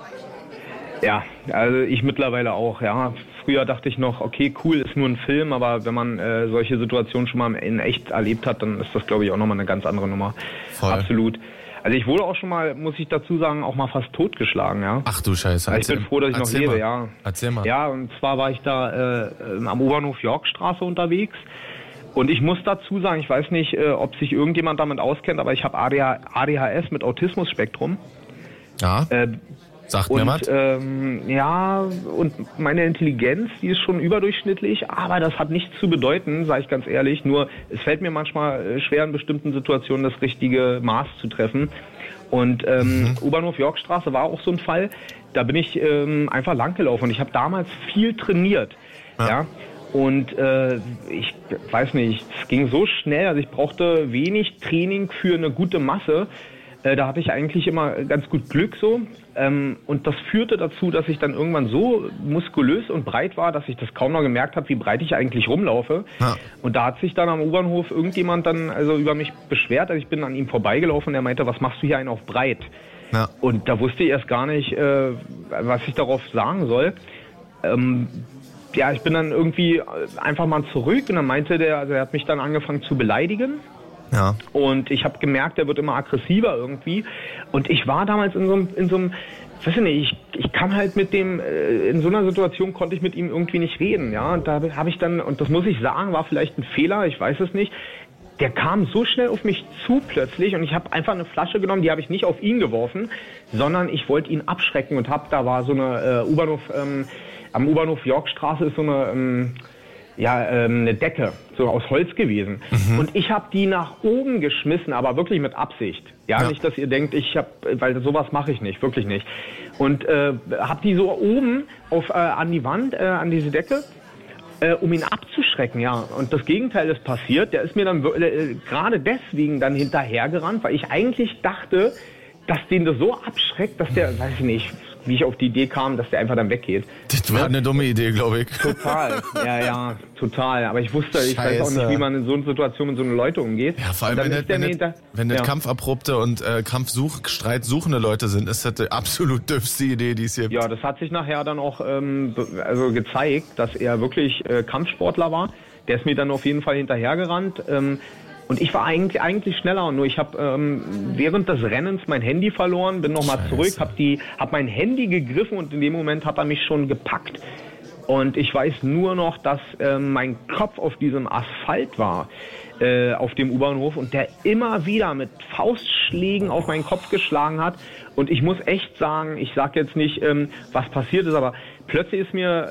Ja, also ich mittlerweile auch, ja. Früher dachte ich noch, okay, cool, ist nur ein Film, aber wenn man solche Situationen schon mal in echt erlebt hat, dann ist das, glaube ich, auch nochmal eine ganz andere Nummer. Voll. Absolut. Also ich wurde auch schon mal, muss ich dazu sagen, auch mal fast totgeschlagen, ja. Ach du Scheiße. Ich bin froh, dass ich noch lebe, ja. Erzähl mal. Ja, und zwar war ich da am U-Bahnhof Yorkstraße unterwegs. Und ich muss dazu sagen, ich weiß nicht, ob sich irgendjemand damit auskennt, aber ich habe ADHS mit Autismus-Spektrum. Ja, sagt mir was. Ja, und meine Intelligenz, die ist schon überdurchschnittlich, aber das hat nichts zu bedeuten, sage ich ganz ehrlich. Nur, es fällt mir manchmal schwer, in bestimmten Situationen das richtige Maß zu treffen. Und U-Bahnhof Yorkstraße war auch so ein Fall. Da bin ich einfach langgelaufen und ich habe damals viel trainiert. Ja. Und ich weiß nicht, es ging so schnell, also ich brauchte wenig Training für eine gute Masse. Da hatte ich eigentlich immer ganz gut Glück so. Und das führte dazu, dass ich dann irgendwann so muskulös und breit war, dass ich das kaum noch gemerkt habe, wie breit ich eigentlich rumlaufe. Ja. Und da hat sich dann am U-Bahnhof irgendjemand dann also über mich beschwert. Also ich bin an ihm vorbeigelaufen und er meinte, was machst du hier einen auf breit? Ja. Und da wusste ich erst gar nicht, was ich darauf sagen soll. Ja, ich bin dann irgendwie einfach mal zurück und dann meinte er hat mich dann angefangen zu beleidigen. Ja. Und ich habe gemerkt, er wird immer aggressiver irgendwie. Und ich war damals in so einem, weiß ich nicht, ich kann halt mit dem, in so einer Situation konnte ich mit ihm irgendwie nicht reden. Ja, und da habe ich dann, und das muss ich sagen, war vielleicht ein Fehler, ich weiß es nicht. Der kam so schnell auf mich zu plötzlich und ich habe einfach eine Flasche genommen, die habe ich nicht auf ihn geworfen, sondern ich wollte ihn abschrecken und da war so eine U-Bahnhof, am U-Bahnhof Yorkstraße ist so eine, eine Decke, so aus Holz gewesen. Mhm. Und ich habe die nach oben geschmissen, aber wirklich mit Absicht. Ja. Nicht, dass ihr denkt, weil sowas mache ich nicht, wirklich nicht. Und habe die so oben an die Wand, an diese Decke, um ihn abzuschrecken, ja. Und das Gegenteil ist passiert. Der ist mir dann gerade deswegen dann hinterhergerannt, weil ich eigentlich dachte, dass den das so abschreckt, dass der, weiß ich nicht, wie ich auf die Idee kam, dass der einfach dann weggeht. Das war eine dumme Idee, glaube ich. Total, ja, total. Aber ich weiß auch nicht, wie man in so einer Situation mit so einer Leute umgeht. Ja, vor allem, wenn das kampferprobte und streitsuchende Leute sind, ist das die absolut dümmste Idee, die es hier gibt. Ja, das hat sich nachher dann auch gezeigt, dass er wirklich Kampfsportler war. Der ist mir dann auf jeden Fall hinterhergerannt. Und ich war eigentlich schneller. Nur ich habe während des Rennens mein Handy verloren, bin nochmal zurück, hab mein Handy gegriffen und in dem Moment hat er mich schon gepackt. Und ich weiß nur noch, dass mein Kopf auf diesem Asphalt war, auf dem U-Bahnhof, und der immer wieder mit Faustschlägen auf meinen Kopf geschlagen hat. Und ich muss echt sagen, ich sage jetzt nicht, was passiert ist, aber plötzlich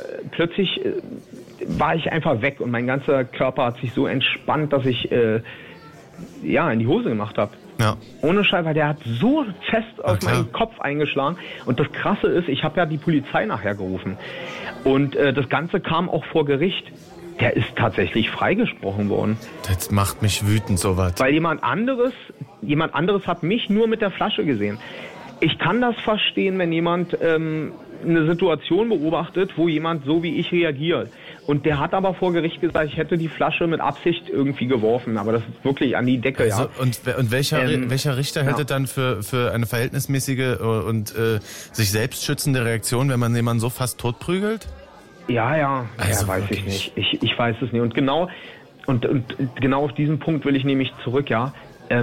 war ich einfach weg und mein ganzer Körper hat sich so entspannt, dass ich in die Hose gemacht habe. Ja. Ohne Scheiß, weil der hat so fest auf meinen Kopf eingeschlagen. Und das Krasse ist, ich habe ja die Polizei nachher gerufen. Und das Ganze kam auch vor Gericht. Der ist tatsächlich freigesprochen worden. Das macht mich wütend, sowas. Weil jemand anderes hat mich nur mit der Flasche gesehen. Ich kann das verstehen, wenn jemand eine Situation beobachtet, wo jemand so wie ich reagiert. Und der hat aber vor Gericht gesagt, ich hätte die Flasche mit Absicht irgendwie geworfen. Aber das ist wirklich an die Decke, also, ja. Und welcher Richter hätte dann für eine verhältnismäßige und sich selbst schützende Reaktion, wenn man jemanden so fast totprügelt? Ja, also weiß wirklich. ich nicht. Ich weiß es nicht. Und genau auf diesen Punkt will ich nämlich zurück, ja.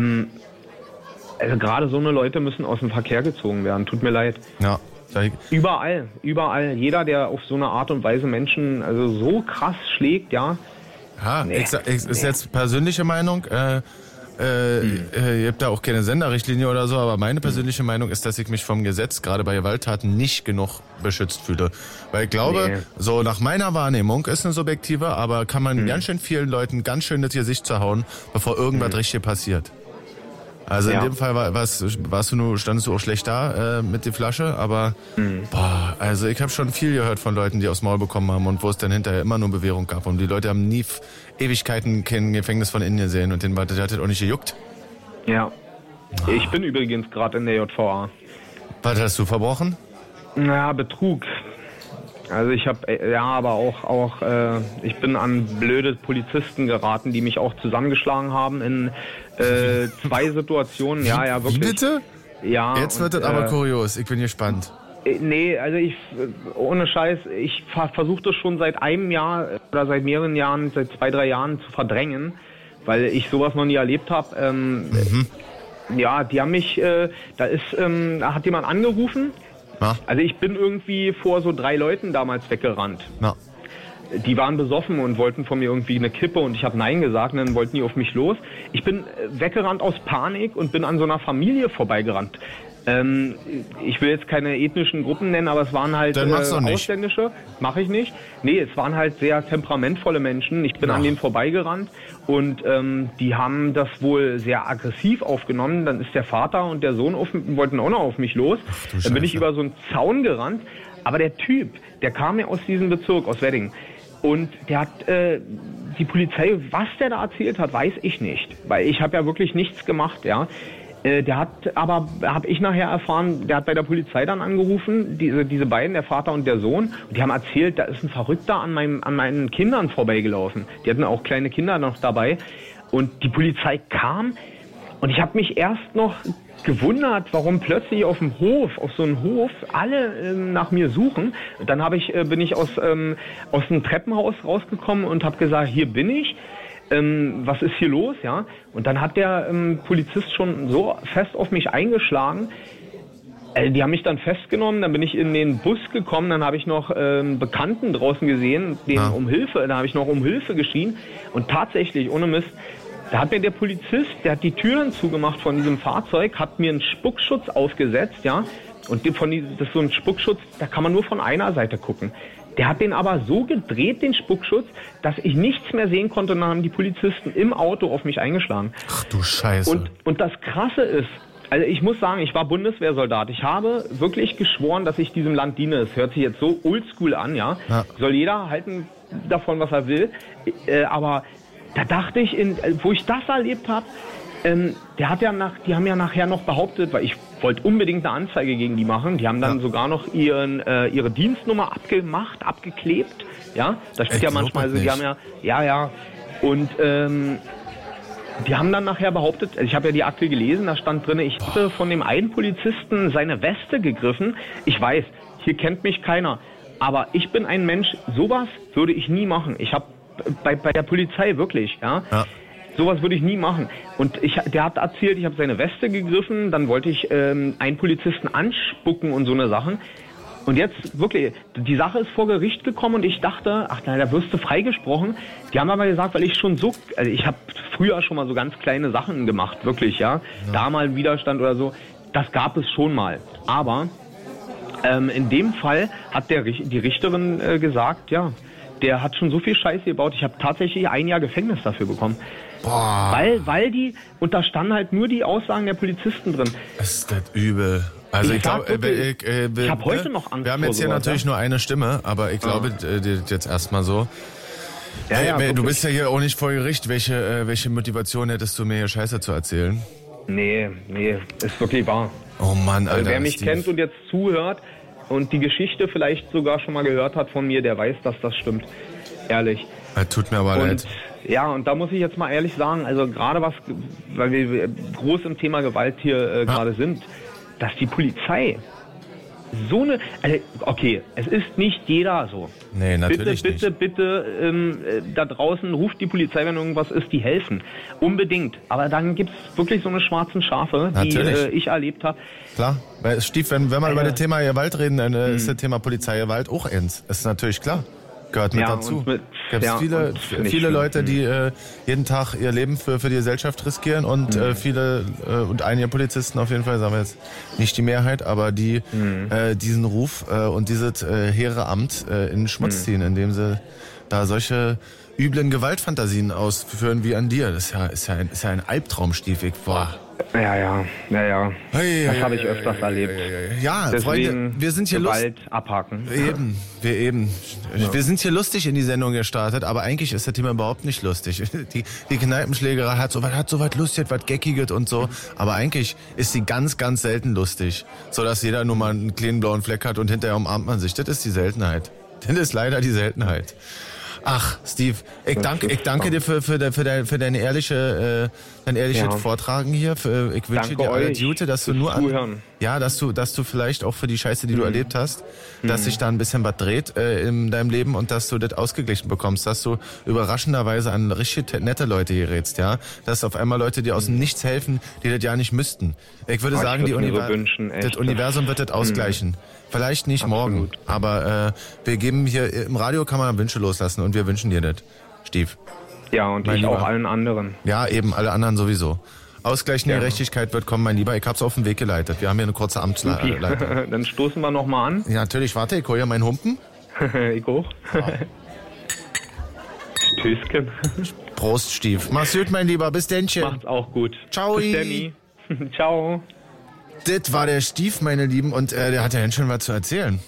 Also gerade so eine Leute müssen aus dem Verkehr gezogen werden. Tut mir leid. Ja. Überall. Jeder, der auf so eine Art und Weise Menschen also so krass schlägt, ja. Ja, ist jetzt persönliche Meinung. Ihr habt da auch keine Senderrichtlinie oder so, aber meine persönliche Meinung ist, dass ich mich vom Gesetz, gerade bei Gewalttaten, nicht genug beschützt fühle. Weil ich glaube, so nach meiner Wahrnehmung ist eine subjektive, aber kann man ganz schön vielen Leuten ganz schön das Gesicht zerhauen, bevor irgendwas richtig passiert. Also in dem Fall standest du auch schlecht da mit der Flasche, aber also ich habe schon viel gehört von Leuten, die aufs Maul bekommen haben und wo es dann hinterher immer nur Bewährung gab. Und die Leute haben nie Ewigkeiten kein Gefängnis von innen gesehen und der hat das auch nicht gejuckt. Ja. Ich bin übrigens gerade in der JVA. Was hast du verbrochen? Ja, Betrug. Also ich habe, aber auch ich bin an blöde Polizisten geraten, die mich auch zusammengeschlagen haben in 2 Situationen. Ja, wirklich. Wie bitte? Ja. Jetzt wird das aber kurios. Ich bin gespannt. Nee, also ohne Scheiß, ich versuche das schon seit einem Jahr oder seit mehreren Jahren, seit 2-3 Jahren zu verdrängen, weil ich sowas noch nie erlebt habe. Ja, die haben mich, da hat jemand angerufen. Na? Also ich bin irgendwie vor so 3 Leuten damals weggerannt. Na. Die waren besoffen und wollten von mir irgendwie eine Kippe und ich habe Nein gesagt und dann wollten die auf mich los. Ich bin weggerannt aus Panik und bin an so einer Familie vorbeigerannt. Ich will jetzt keine ethnischen Gruppen nennen, aber es waren halt Ausländische. Mache ich nicht. Nee, es waren halt sehr temperamentvolle Menschen. Ich bin an denen vorbeigerannt und die haben das wohl sehr aggressiv aufgenommen. Dann ist der Vater und der Sohn wollten auch noch auf mich los. Dann bin ich über so einen Zaun gerannt. Aber der Typ, der kam ja aus diesem Bezirk, aus Wedding. Und der hat die Polizei, was der da erzählt hat, weiß ich nicht. Weil ich habe ja wirklich nichts gemacht, ja. Der hat aber, habe ich nachher erfahren, der hat bei der Polizei dann angerufen, diese beiden, der Vater und der Sohn, und die haben erzählt, da ist ein Verrückter an meinen Kindern vorbeigelaufen. Die hatten auch kleine Kinder noch dabei. Und die Polizei kam und ich habe mich erst noch gewundert, warum plötzlich auf dem Hof, auf so einem Hof, alle nach mir suchen. Und dann bin ich aus dem Treppenhaus rausgekommen und habe gesagt, hier bin ich. Was ist hier los, ja? Und dann hat der Polizist schon so fest auf mich eingeschlagen. Die haben mich dann festgenommen, dann bin ich in den Bus gekommen, dann habe ich noch Bekannten draußen gesehen, da habe ich noch um Hilfe geschrien. Und tatsächlich, ohne Mist, da hat mir der Polizist, der hat die Türen zugemacht von diesem Fahrzeug, hat mir einen Spuckschutz aufgesetzt, ja. Und das ist so ein Spuckschutz, da kann man nur von einer Seite gucken. Der hat den aber so gedreht, den Spuckschutz, dass ich nichts mehr sehen konnte. Und dann haben die Polizisten im Auto auf mich eingeschlagen. Ach du Scheiße. Und das Krasse ist, also ich muss sagen, ich war Bundeswehrsoldat. Ich habe wirklich geschworen, dass ich diesem Land diene. Es hört sich jetzt so oldschool an, ja. Soll jeder halten davon, was er will. Aber da dachte ich, wo ich das erlebt habe, die haben ja nachher noch behauptet, weil ich wollte unbedingt eine Anzeige gegen die machen. Die haben dann sogar noch ihre Dienstnummer abgeklebt. Ja, da steht ja manchmal, also die haben ja. Und die haben dann nachher behauptet, ich habe ja die Akte gelesen, da stand drin, ich hatte von dem einen Polizisten seine Weste gegriffen. Ich weiß, hier kennt mich keiner. Aber ich bin ein Mensch, sowas würde ich nie machen. Ich habe bei der Polizei wirklich, ja. Sowas würde ich nie machen. Und der hat erzählt, ich habe seine Weste gegriffen, dann wollte ich einen Polizisten anspucken und so eine Sachen. Und jetzt wirklich, die Sache ist vor Gericht gekommen und ich dachte, da wirst du freigesprochen. Die haben aber gesagt, weil ich schon also ich habe früher schon mal so ganz kleine Sachen gemacht, wirklich, ja. Da mal Widerstand oder so, das gab es schon mal. Aber in dem Fall hat die Richterin gesagt, ja, der hat schon so viel Scheiße gebaut, ich habe tatsächlich 1 Jahr Gefängnis dafür bekommen. Boah. Und da standen halt nur die Aussagen der Polizisten drin. Ist das übel. Also ich glaube, ich habe heute noch Angst. Wir haben jetzt hier natürlich nur eine Stimme, aber ich glaube jetzt erstmal so. Du bist ja hier auch nicht vor Gericht. Welche Motivation hättest du mir hier Scheiße zu erzählen? Nee, ist wirklich wahr. Oh Mann, Alter. Also wer mich kennt und jetzt zuhört und die Geschichte vielleicht sogar schon mal gehört hat von mir, der weiß, dass das stimmt. Ehrlich. Tut mir aber leid. Ja, und da muss ich jetzt mal ehrlich sagen, also gerade weil wir groß im Thema Gewalt hier gerade sind, dass die Polizei okay, es ist nicht jeder so. Nee, natürlich nicht. Bitte, da draußen ruft die Polizei, wenn irgendwas ist, die helfen. Unbedingt. Aber dann gibt's wirklich so eine schwarzen Schafe, die ich erlebt habe. Klar, weil Stief, wenn wir über das Thema Gewalt reden, dann ist das Thema Polizeigewalt auch eins. Das ist natürlich klar. Gehört mit dazu. Es gibt viele Leute, die jeden Tag ihr Leben für die Gesellschaft riskieren und viele und einige Polizisten auf jeden Fall, sagen wir jetzt nicht die Mehrheit, aber die diesen Ruf und dieses hehre Amt in den Schmutz ziehen, indem sie da solche üblen Gewaltfantasien ausführen wie an dir. Das ist ja ein Albtraumstiefig. Boah. Ja. Das habe ich öfters erlebt. Ja, deswegen, Freunde, wir sind hier Gewalt abhaken. Wir sind hier lustig in die Sendung gestartet, aber eigentlich ist das Thema überhaupt nicht lustig. Die Kneipenschlägerei hat so was Lustiges, was Geckiges und so, aber eigentlich ist sie ganz, ganz selten lustig, sodass jeder nur mal einen kleinen blauen Fleck hat und hinterher umarmt man sich. Das ist die Seltenheit. Das ist leider die Seltenheit. Ach, Steve, ich danke dir für dein ehrliches Vortragen hier. Ich wünsche dir alles Gute, dass du dass du vielleicht auch für die Scheiße, die du erlebt hast, dass sich da ein bisschen was dreht in deinem Leben und dass du das ausgeglichen bekommst, dass du überraschenderweise an richtig nette Leute gerätst, ja, dass auf einmal Leute dir aus dem Nichts helfen, die das ja nicht müssten. Ich würde sagen, das Universum wird das ausgleichen. Vielleicht nicht morgen, aber wir geben hier, im Radio kann man Wünsche loslassen und wir wünschen dir das, Stief. Ja, und ich auch allen anderen. Ja, eben, alle anderen sowieso. Ausgleichende Gerechtigkeit wird kommen, mein Lieber. Ich hab's auf den Weg geleitet. Wir haben hier eine kurze Amtsleitung. Dann stoßen wir nochmal an. Ja, natürlich. Warte, ich hol ja meinen Humpen. Ich auch. Stößchen. Prost, Stief. Mach's gut, mein Lieber. Bis dennchen. Macht's auch gut. Ciao. Bis Danny. Ciao. Das war der Stief, meine Lieben, und der hat ja ganz schön was zu erzählen.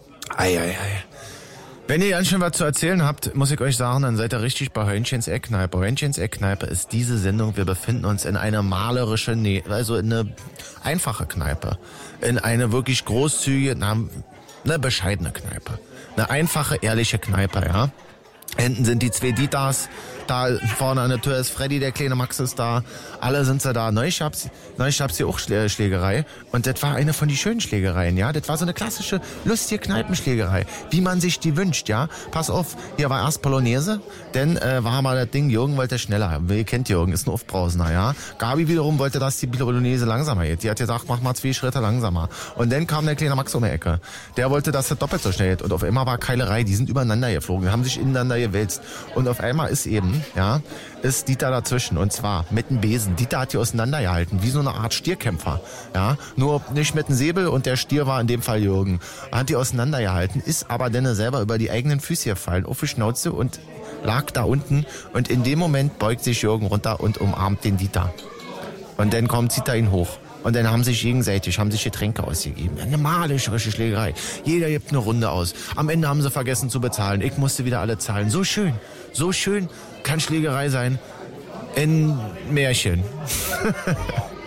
Wenn ihr ganz schön was zu erzählen habt, muss ich euch sagen, dann seid ihr richtig bei Hörnchens Eckkneipe. Hörnchens Eckkneipe ist diese Sendung. Wir befinden uns in einer also in eine einfache Kneipe. In eine wirklich großzügige, eine bescheidene Kneipe. Eine einfache, ehrliche Kneipe, ja. Hinten sind die 2 Dieters, da vorne an der Tür ist Freddy, der kleine Max ist da, alle sind sie da. Neulich gab's hier auch Schlägerei und das war eine von die schönen Schlägereien, ja. Das war so eine klassische, lustige Kneipenschlägerei, wie man sich die wünscht, ja. Pass auf, hier war erst Polonaise, dann war mal das Ding, Jürgen wollte schneller haben. Ihr kennt Jürgen, ist ein Aufbrausender, ja. Gabi wiederum wollte, dass die Polonaise langsamer geht. Die hat gesagt, mach mal 2 Schritte langsamer. Und dann kam der kleine Max um die Ecke. Der wollte, dass das doppelt so schnell geht. Und auf einmal war Keilerei, die sind übereinander geflogen, haben sich ineinander gewälzt. Und auf einmal ist Dieter dazwischen. Und zwar mit dem Besen. Dieter hat die auseinandergehalten, wie so eine Art Stierkämpfer. Ja, nur nicht mit dem Säbel und der Stier war in dem Fall Jürgen. Hat die auseinandergehalten, ist aber dann selber über die eigenen Füße gefallen, auf die Schnauze und lag da unten. Und in dem Moment beugt sich Jürgen runter und umarmt den Dieter. Und dann zieht er ihn hoch. Und dann haben sich Getränke ausgegeben. Eine malerische Schlägerei. Jeder gibt eine Runde aus. Am Ende haben sie vergessen zu bezahlen. Ich musste wieder alle zahlen. So schön kann Schlägerei sein. In Märchen.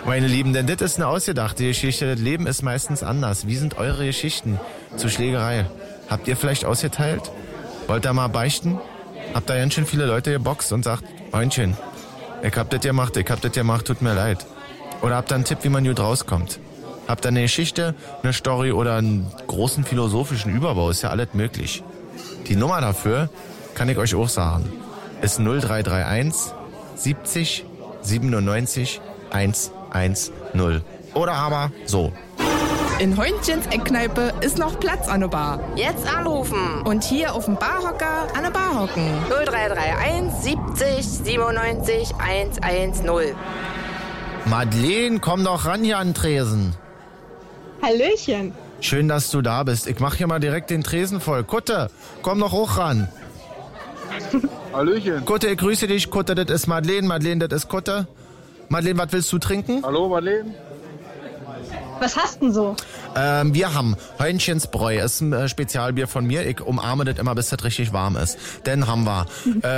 Meine Lieben, denn das ist eine ausgedachte Geschichte. Das Leben ist meistens anders. Wie sind eure Geschichten zur Schlägerei? Habt ihr vielleicht ausgeteilt? Wollt ihr mal beichten? Habt ihr ganz schön viele Leute geboxt und sagt, Freundchen, ich hab das gemacht, tut mir leid. Oder habt ihr einen Tipp, wie man gut rauskommt? Habt ihr eine Geschichte, eine Story oder einen großen philosophischen Überbau? Ist ja alles möglich. Die Nummer dafür, kann ich euch auch sagen, ist 0331 70 97 110. Oder aber so. In Heunchens Eckkneipe ist noch Platz an der Bar. Jetzt anrufen. Und hier auf dem Barhocker an der Bar hocken. 0331 70 97 110. Madeleine, komm doch ran hier an den Tresen. Hallöchen. Schön, dass du da bist. Ich mach hier mal direkt den Tresen voll. Kutte, komm doch hoch ran. Hallöchen. Kutte, ich grüße dich. Kutte, das ist Madeleine. Madeleine, das ist Kutte. Madeleine, was willst du trinken? Hallo, Madeleine. Was hast denn so? Wir haben Heunchensbräu, ist ein Spezialbier von mir. Ich umarme das immer, bis das richtig warm ist. Dann haben wir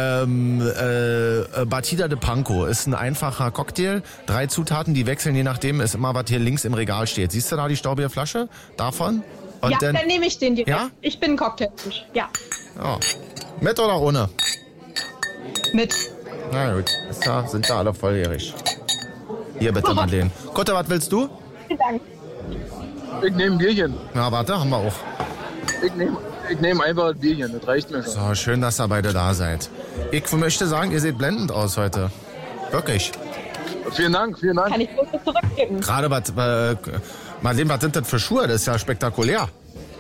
Batida de Panko, ist ein einfacher Cocktail. 3 Zutaten, die wechseln, je nachdem, ist immer, was hier links im Regal steht. Siehst du da die Staubierflasche davon? Und ja, dann nehme ich den direkt. Ja? Ich bin Cocktailfisch, ja. Ja. Mit oder ohne? Mit. Na gut, sind da alle volljährig. Hier bitte, Madeleine. Kutte, was willst du? Vielen Dank. Ich nehme ein Bierchen. Na, warte, haben wir auch. Ich nehm einfach ein Bierchen, das reicht mir schon. So, schön, dass ihr beide da seid. Ich möchte sagen, ihr seht blendend aus heute. Wirklich. Vielen Dank. Kann ich bloß zurückgeben. Gerade Madeleine, was sind das für Schuhe? Das ist ja spektakulär.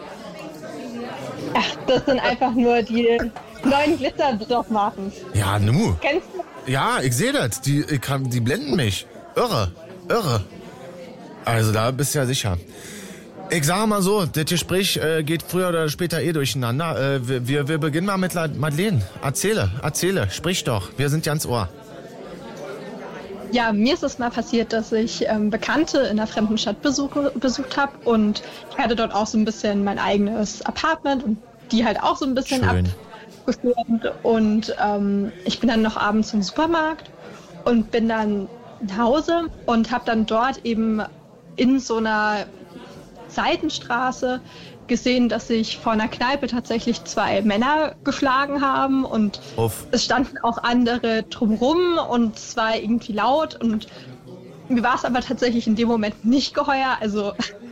Ach, das sind einfach nur die neuen Glitzer-Doc-Martens. Ja, nu. Kennst du? Ja, ich sehe das. Die blenden mich. Irre. Also da bist du ja sicher. Ich sage mal so, das Gespräch geht früher oder später durcheinander. Wir beginnen mal mit Madeleine. Erzähle, sprich doch. Wir sind ganz Ohr. Ja, mir ist es mal passiert, dass ich Bekannte in einer fremden Stadt besucht habe und ich hatte dort auch so ein bisschen mein eigenes Apartment und die halt auch so ein bisschen abgeschlossen und ich bin dann noch abends zum Supermarkt und bin dann nach Hause und habe dann dort eben in so einer Seitenstraße gesehen, dass sich vor einer Kneipe tatsächlich 2 Männer geschlagen haben und es standen auch andere drumrum und es war irgendwie laut und mir war es aber tatsächlich in dem Moment nicht geheuer. Also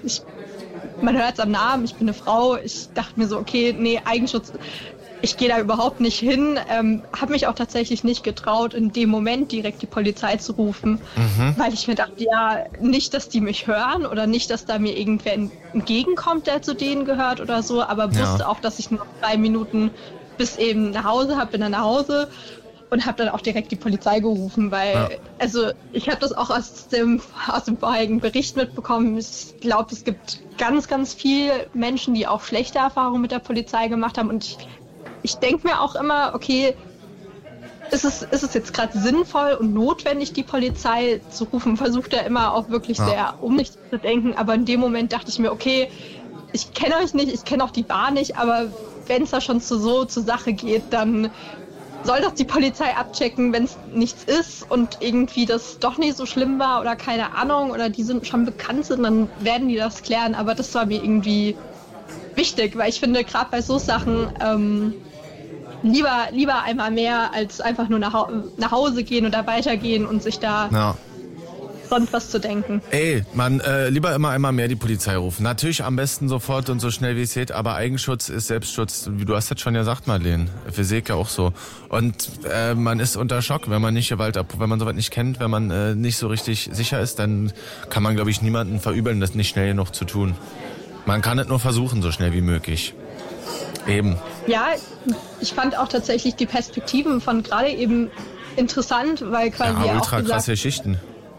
man hört es am Namen, ich bin eine Frau. Ich dachte mir so, okay, nee, Eigenschutz, ich gehe da überhaupt nicht hin. Habe mich auch tatsächlich nicht getraut, in dem Moment direkt die Polizei zu rufen, weil ich mir dachte, ja, nicht, dass die mich hören oder nicht, dass da mir irgendwer entgegenkommt, der zu denen gehört oder so, aber wusste auch, dass ich nur 3 Minuten bis eben nach Hause habe, bin dann nach Hause und habe dann auch direkt die Polizei gerufen, weil, also ich habe das auch aus dem vorherigen Bericht mitbekommen. Ich glaube, es gibt ganz, ganz viele Menschen, die auch schlechte Erfahrungen mit der Polizei gemacht haben und ich denke mir auch immer, okay, ist es jetzt gerade sinnvoll und notwendig, die Polizei zu rufen? Versucht er immer auch wirklich sehr um mich zu denken. Aber in dem Moment dachte ich mir, okay, ich kenne euch nicht, ich kenne auch die Bar nicht, aber wenn es da schon zur Sache geht, dann soll das die Polizei abchecken, wenn es nichts ist und irgendwie das doch nicht so schlimm war oder keine Ahnung oder die sind schon bekannt sind, dann werden die das klären. Aber das war mir irgendwie wichtig, weil ich finde, gerade bei so Sachen lieber einmal mehr als einfach nur nach Hause gehen oder weitergehen und sich da sonst was zu denken. Ey, man, lieber immer einmal mehr die Polizei rufen. Natürlich am besten sofort und so schnell wie es geht, aber Eigenschutz ist Selbstschutz. Du hast das schon gesagt, Madeleine. Für Sek ja auch so. Und man ist unter Schock, wenn man nicht wenn man sowas nicht kennt, wenn man nicht so richtig sicher ist, dann kann man, glaube ich, niemanden verübeln, das nicht schnell genug zu tun. Man kann es nur versuchen, so schnell wie möglich. Eben. Ja, ich fand auch tatsächlich die Perspektiven von gerade eben interessant, weil quasi ultra auch gesagt, krasse Geschichten.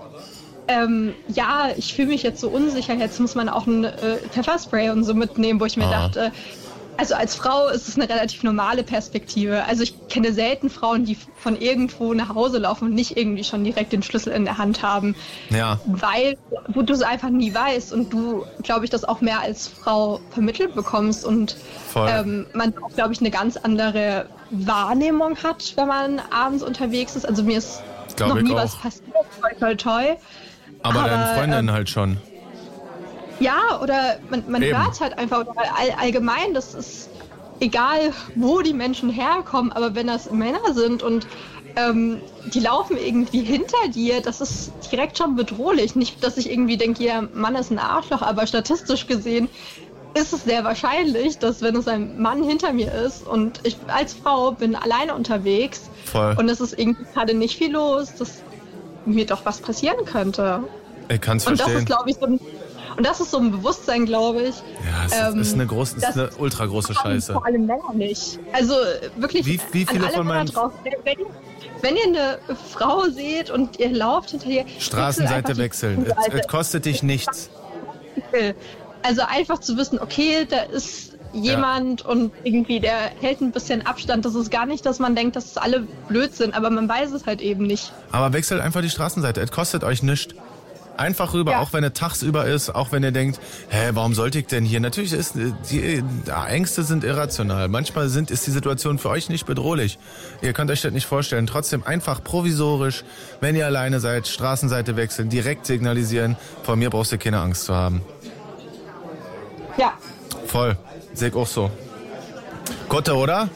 ja, ich fühle mich jetzt so unsicher, jetzt muss man auch ein Pfefferspray und so mitnehmen, wo ich mir dachte, also als Frau ist es eine relativ normale Perspektive. Also ich kenne selten Frauen, die von irgendwo nach Hause laufen und nicht irgendwie schon direkt den Schlüssel in der Hand haben. Ja. Weil du es einfach nie weißt und du, glaube ich, das auch mehr als Frau vermittelt bekommst und man auch, glaube ich, eine ganz andere Wahrnehmung hat, wenn man abends unterwegs ist. Also mir ist noch nie was passiert, toi toi toi. Aber deine Freundin halt schon. Ja, oder man hört halt einfach, oder allgemein, das ist egal, wo die Menschen herkommen, aber wenn das Männer sind und die laufen irgendwie hinter dir, das ist direkt schon bedrohlich. Nicht, dass ich irgendwie denke, ja, Mann ist ein Arschloch, aber statistisch gesehen ist es sehr wahrscheinlich, dass wenn es ein Mann hinter mir ist und ich als Frau bin alleine unterwegs und es ist irgendwie gerade nicht viel los, dass mir doch was passieren könnte. Ich kann's verstehen. Und das ist, glaube ich, das ist so ein Bewusstern, glaube ich. Ja, es ist eine ultra große Scheiße. Vor allem Männer nicht. Also wirklich, wie viele von meinen... Wenn ihr eine Frau seht und ihr lauft hinter ihr... Straßenseite wechseln. Es kostet dich nichts. Also einfach zu wissen, okay, da ist jemand und irgendwie der hält ein bisschen Abstand. Das ist gar nicht, dass man denkt, dass alle blöd sind, aber man weiß es halt eben nicht. Aber wechselt einfach die Straßenseite. Es kostet euch nichts. Einfach rüber, auch wenn es tagsüber ist, auch wenn ihr denkt, warum sollte ich denn hier? Natürlich ist die Ängste sind irrational. Manchmal ist die Situation für euch nicht bedrohlich. Ihr könnt euch das nicht vorstellen. Trotzdem einfach provisorisch, wenn ihr alleine seid, Straßenseite wechseln, direkt signalisieren. Vor mir brauchst du keine Angst zu haben. Ja. Voll. Sehe ich auch so. Kotte, oder?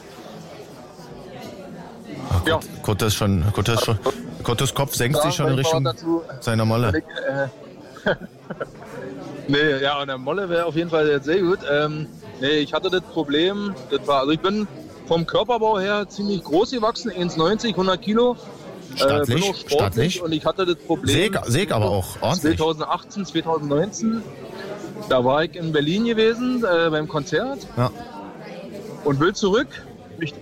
Ja. Kottes Kopf senkt sich schon in Richtung seiner Molle. Nee, ja, und der Molle wäre auf jeden Fall jetzt sehr gut. Ich hatte das Problem, also ich bin vom Körperbau her ziemlich groß gewachsen, 1,90, 100 Kilo. Bin auch sportlich. Und ich hatte das Problem... Seg aber auch ordentlich. 2018, 2019, da war ich in Berlin gewesen, beim Konzert. Ja. Und will zurück mit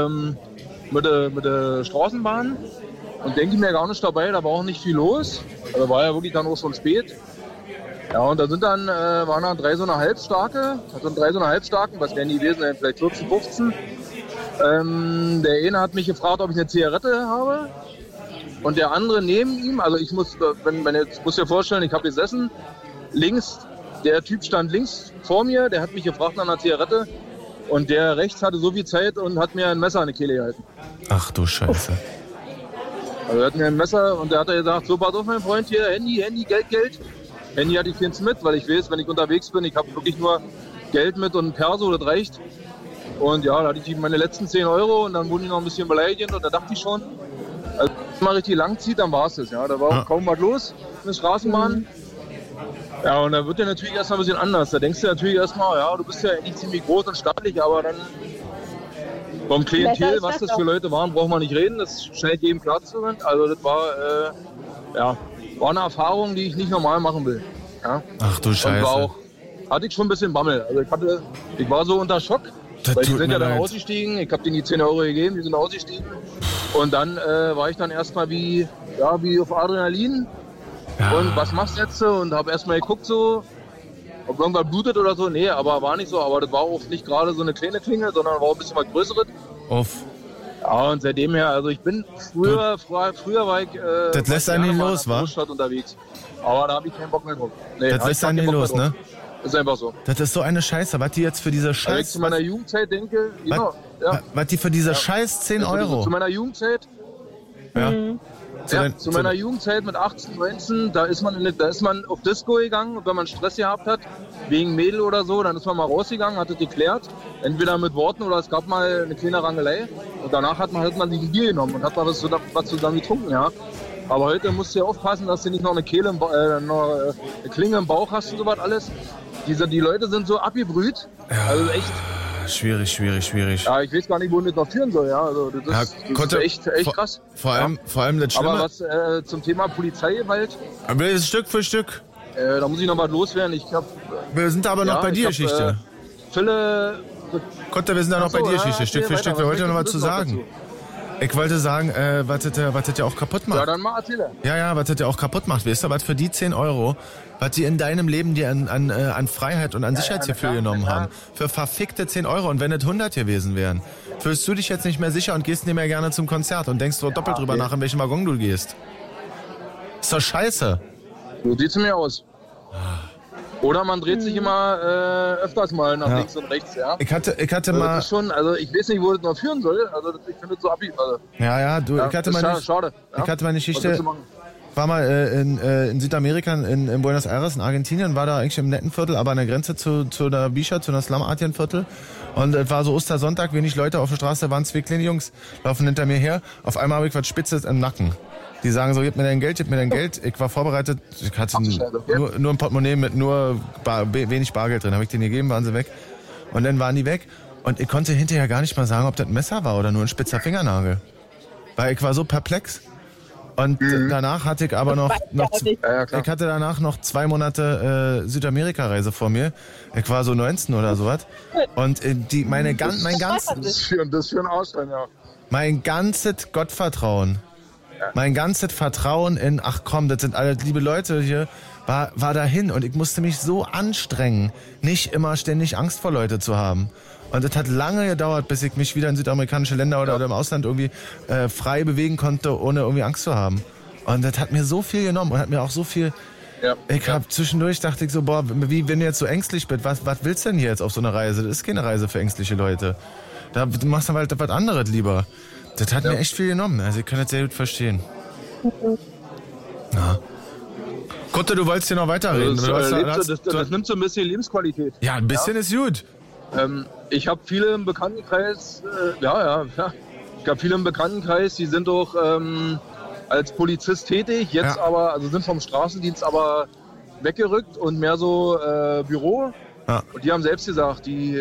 der Straßenbahn. Und denke mir gar nicht dabei, da war auch nicht viel los. Da war ja wirklich dann auch schon spät. Ja, und da waren dann 3 so eine Halbstarke. Also 3 so eine Halbstarken, was wären die gewesen? Vielleicht 14, 15. Der eine hat mich gefragt, ob ich eine Zigarette habe. Und der andere neben ihm, also ich muss dir vorstellen, ich habe gesessen, links, der Typ stand links vor mir, der hat mich gefragt nach einer Zigarette. Und der rechts hatte so viel Zeit und hat mir ein Messer an die Kehle gehalten. Ach du Scheiße. Also er hat mir ein Messer und der hat gesagt, so pass auf mein Freund, hier Handy, Geld. Handy hatte ich keins mit, weil ich weiß, wenn ich unterwegs bin, ich habe wirklich nur Geld mit und ein Perso, das reicht. Und ja, da hatte ich meine letzten 10 Euro und dann wurden die noch ein bisschen beleidigend und da dachte ich schon, also wenn man richtig lang zieht, dann war es das. Ja. Da war auch kaum was los in der Straßenbahn. Ja, und da wird der natürlich erstmal ein bisschen anders. Da denkst du natürlich erstmal, ja, du bist ja eigentlich ziemlich groß und stattlich, aber dann vom Klientel, was das für Leute waren, braucht man nicht reden. Das ist schnell jedem klar zu sein. Also das war eine Erfahrung, die ich nicht normal machen will. Ja. Ach du Scheiße. Hatte ich schon ein bisschen Bammel. Also ich war so unter Schock, weil die sind ja dann ausgestiegen. Ich habe denen die 10 Euro gegeben, die sind ausgestiegen. Und dann war ich dann erstmal wie auf Adrenalin. Ja. Und was machst du jetzt? Und habe erstmal geguckt, so, ob irgendwas blutet oder so. Nee, aber war nicht so. Aber das war auch nicht gerade so eine kleine Klinge, sondern war ein bisschen was Größeres. Ja, und seitdem her, also ich bin früher war ich das lässt einen nicht los, wa? Unterwegs. Aber da habe ich keinen Bock mehr drauf. Nee, das lässt einen nicht los, ne? Ist einfach so. Das ist so eine Scheiße, was die jetzt für diese Scheiß... Wenn ich zu meiner Jugendzeit denke, was die für diese Scheiß 10 Euro... Zu meiner Jugendzeit... Ja. Zu meiner Jugendzeit mit 18, 19, da ist man auf Disco gegangen und wenn man Stress gehabt hat, wegen Mädel oder so, dann ist man mal rausgegangen, hat es geklärt, entweder mit Worten oder es gab mal eine kleine Rangelei und danach hat man sich ein Bier genommen und hat mal was zusammen getrunken, ja. Aber heute musst du ja aufpassen, dass du nicht noch eine eine Klinge im Bauch hast und sowas alles. Die Leute sind so abgebrüht, also echt... Schwierig. Ja, ich weiß gar nicht, wo das noch führen soll, ja. Also das ist echt krass. Vor allem das Schlimme. Aber was zum Thema Polizeigewalt... Aber das ist Stück für Stück. Da muss ich noch was loswerden. Wir sind aber noch bei dir, Geschichte. Wir sind da noch bei dir, Geschichte. Stück für Stück. Wir wollten noch was zu sagen. Ich wollte sagen, was das ja auch kaputt macht. Ja, dann mal erzähle. Ja, was das ja auch kaputt macht. Weißt du, was für die 10 Euro, was sie in deinem Leben dir an Freiheit und an Sicherheitsgefühl genommen haben. Für verfickte 10 Euro. Und wenn es 100 gewesen wären, fühlst du dich jetzt nicht mehr sicher und gehst nicht mehr gerne zum Konzert und denkst so doppelt drüber nach, in welchen Waggon du gehst. Ist doch scheiße. So sieht's mir aus. Oder man dreht sich immer öfters mal nach links und rechts, ja. Ich hatte mal... Das ist schon, also ich weiß nicht, wo das noch führen soll. Also ich finde das so ich hatte mal schade. Ich hatte mal eine Geschichte... war mal in Südamerika, in Buenos Aires, in Argentinien, war da eigentlich im netten Viertel, aber an der Grenze zu der Bischa, zu einer Slum-Artien-Viertel. Und es war so Ostersonntag, wenig Leute auf der Straße, waren 2 kleine Jungs, laufen hinter mir her. Auf einmal habe ich was Spitzes im Nacken. Die sagen so, gib mir dein Geld, gib mir dein Geld. Ich war vorbereitet, ich hatte nur ein Portemonnaie mit nur wenig Bargeld drin. Habe ich denen gegeben, waren sie weg. Und dann waren die weg. Und ich konnte hinterher gar nicht mal sagen, ob das ein Messer war oder nur ein spitzer Fingernagel. Weil ich war so perplex. Und danach hatte ich aber noch ich hatte danach noch 2 Monate Südamerika-Reise vor mir. Ich war so 19 oder sowas. Und mein ganzes Gottvertrauen, mein ganzes Vertrauen in, ach komm, das sind alle liebe Leute hier, war dahin. Und ich musste mich so anstrengen, nicht immer ständig Angst vor Leute zu haben. Und es hat lange gedauert, bis ich mich wieder in südamerikanische Länder oder im Ausland irgendwie frei bewegen konnte, ohne irgendwie Angst zu haben. Und das hat mir so viel genommen und hat mir auch so viel... Ja. Ich habe zwischendurch dachte ich so, boah, wie wenn du jetzt so ängstlich bist, was willst du denn hier jetzt auf so einer Reise? Das ist keine Reise für ängstliche Leute. Du machst dann halt was anderes lieber. Das hat mir echt viel genommen. Also ich kann das sehr gut verstehen. Ja. Kutte, du wolltest hier noch weiterreden. Das nimmt so ein bisschen Lebensqualität. Ja, ein bisschen ist gut. Ich habe viele im Bekanntenkreis, ich habe viele im Bekanntenkreis, die sind auch als Polizist tätig, jetzt aber, also sind vom Straßendienst aber weggerückt und mehr so Büro. Ja. Und die haben selbst gesagt, die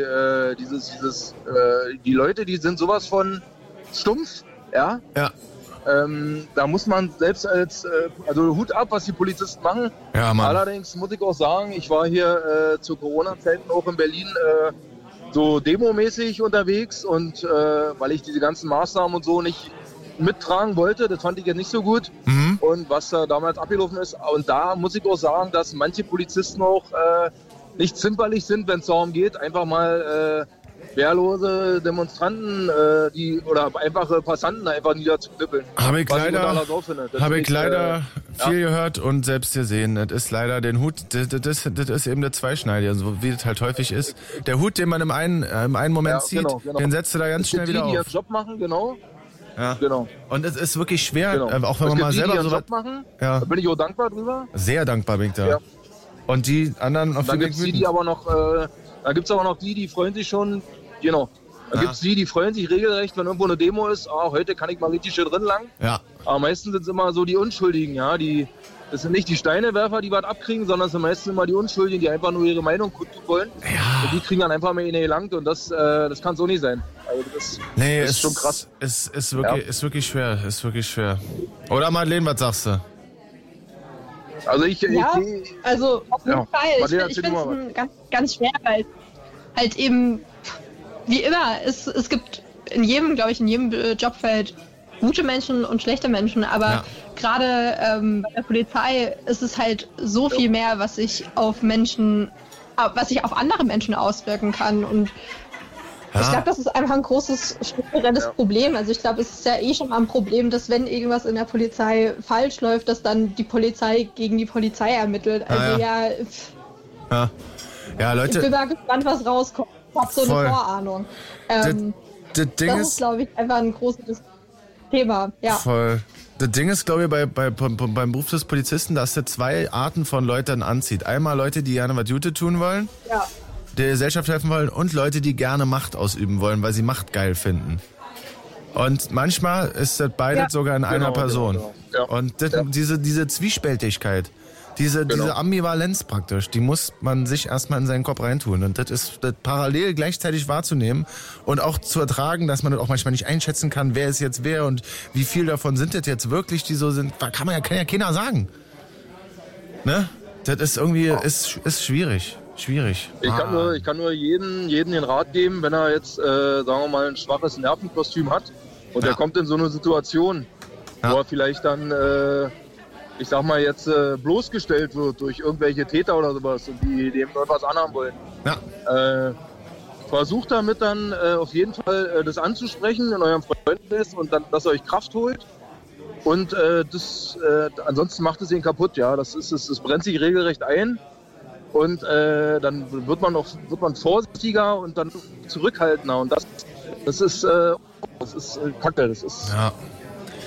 Leute, die sind sowas von stumpf, ja. Da muss man selbst also Hut ab, was die Polizisten machen. Ja, Mann. Allerdings muss ich auch sagen, ich war hier zu Corona-Zeiten auch in Berlin so demomäßig unterwegs und weil ich diese ganzen Maßnahmen und so nicht mittragen wollte, das fand ich jetzt nicht so gut. Und was da damals abgelaufen ist, und da muss ich auch sagen, dass manche Polizisten auch nicht zimperlich sind, wenn es darum geht, einfach mal wehrlose Demonstranten oder einfache Passanten einfach niederzuknüppeln. Habe ich leider viel gehört und selbst gesehen. Das ist leider den Hut, das ist eben der Zweischneidige, so wie das halt häufig ist. Der Hut, den man im einen Moment zieht, den setzt du da ganz schnell wieder auf. Die ihren Job machen, genau. Ja. Genau. Und es ist wirklich schwer, auch wenn man mal selber so Job machen. Ja. Da bin ich auch dankbar drüber. Sehr dankbar bin ich da. Ja. Und die anderen auf jeden Fall. Da gibt's aber noch die freuen sich schon, genau. Da gibt's die freuen sich regelrecht, wenn irgendwo eine Demo ist, heute kann ich mal richtig schön drin lang. Ja. Aber meistens sind es immer so die Unschuldigen, ja, das sind nicht die Steinewerfer, die was abkriegen, sondern es sind meistens immer die Unschuldigen, die einfach nur ihre Meinung kundtun wollen. Ja. Und die kriegen dann einfach mal in gelangt und das kann so nicht sein. Also das ist schon krass. Ist wirklich schwer, Oder Madeleine, was sagst du? Also auf jeden Fall. Ich finde es ganz, ganz schwer, weil halt eben, wie immer, es gibt in jedem Jobfeld gute Menschen und schlechte Menschen, aber gerade bei der Polizei ist es halt so viel mehr, was sich auf andere Menschen auswirken kann. Und ich glaube, das ist einfach ein großes strukturelles Problem. Also ich glaube, es ist ja schon mal ein Problem, dass wenn irgendwas in der Polizei falsch läuft, dass dann die Polizei gegen die Polizei ermittelt. Also ja, Leute. Ich bin mal gespannt, was rauskommt. Ich habe so eine Vorahnung. Das ist, glaube ich, einfach ein großes Thema. Ja. Voll. Das Ding ist, glaube ich, beim Beruf des Polizisten, dass er 2 Arten von Leuten anzieht. Einmal Leute, die gerne was Gutes tun wollen. Ja. Der Gesellschaft helfen wollen und Leute, die gerne Macht ausüben wollen, weil sie Macht geil finden. Und manchmal ist das beides sogar in einer Person. Genau. Ja. Und diese Zwiespältigkeit, diese Ambivalenz praktisch, die muss man sich erstmal in seinen Kopf reintun. Und das ist das parallel gleichzeitig wahrzunehmen und auch zu ertragen, dass man das auch manchmal nicht einschätzen kann, wer ist jetzt wer und wie viel davon sind das jetzt wirklich, die so sind. Kann ja keiner sagen. Ne? Das ist irgendwie, ist schwierig. Ich kann nur jedem den Rat geben, wenn er jetzt, sagen wir mal, ein schwaches Nervenkostüm hat und er kommt in so eine Situation, wo er vielleicht dann, ich sag mal jetzt, bloßgestellt wird durch irgendwelche Täter oder sowas und die dem irgendwas anhaben wollen. Ja. Versucht damit dann auf jeden Fall das anzusprechen in eurem Freundeskreis und dann, dass ihr euch Kraft holt. Und ansonsten macht es ihn kaputt, ja. Das brennt sich regelrecht ein. Und dann wird man vorsichtiger und dann zurückhaltender. Und das ist Kacke. Das ist.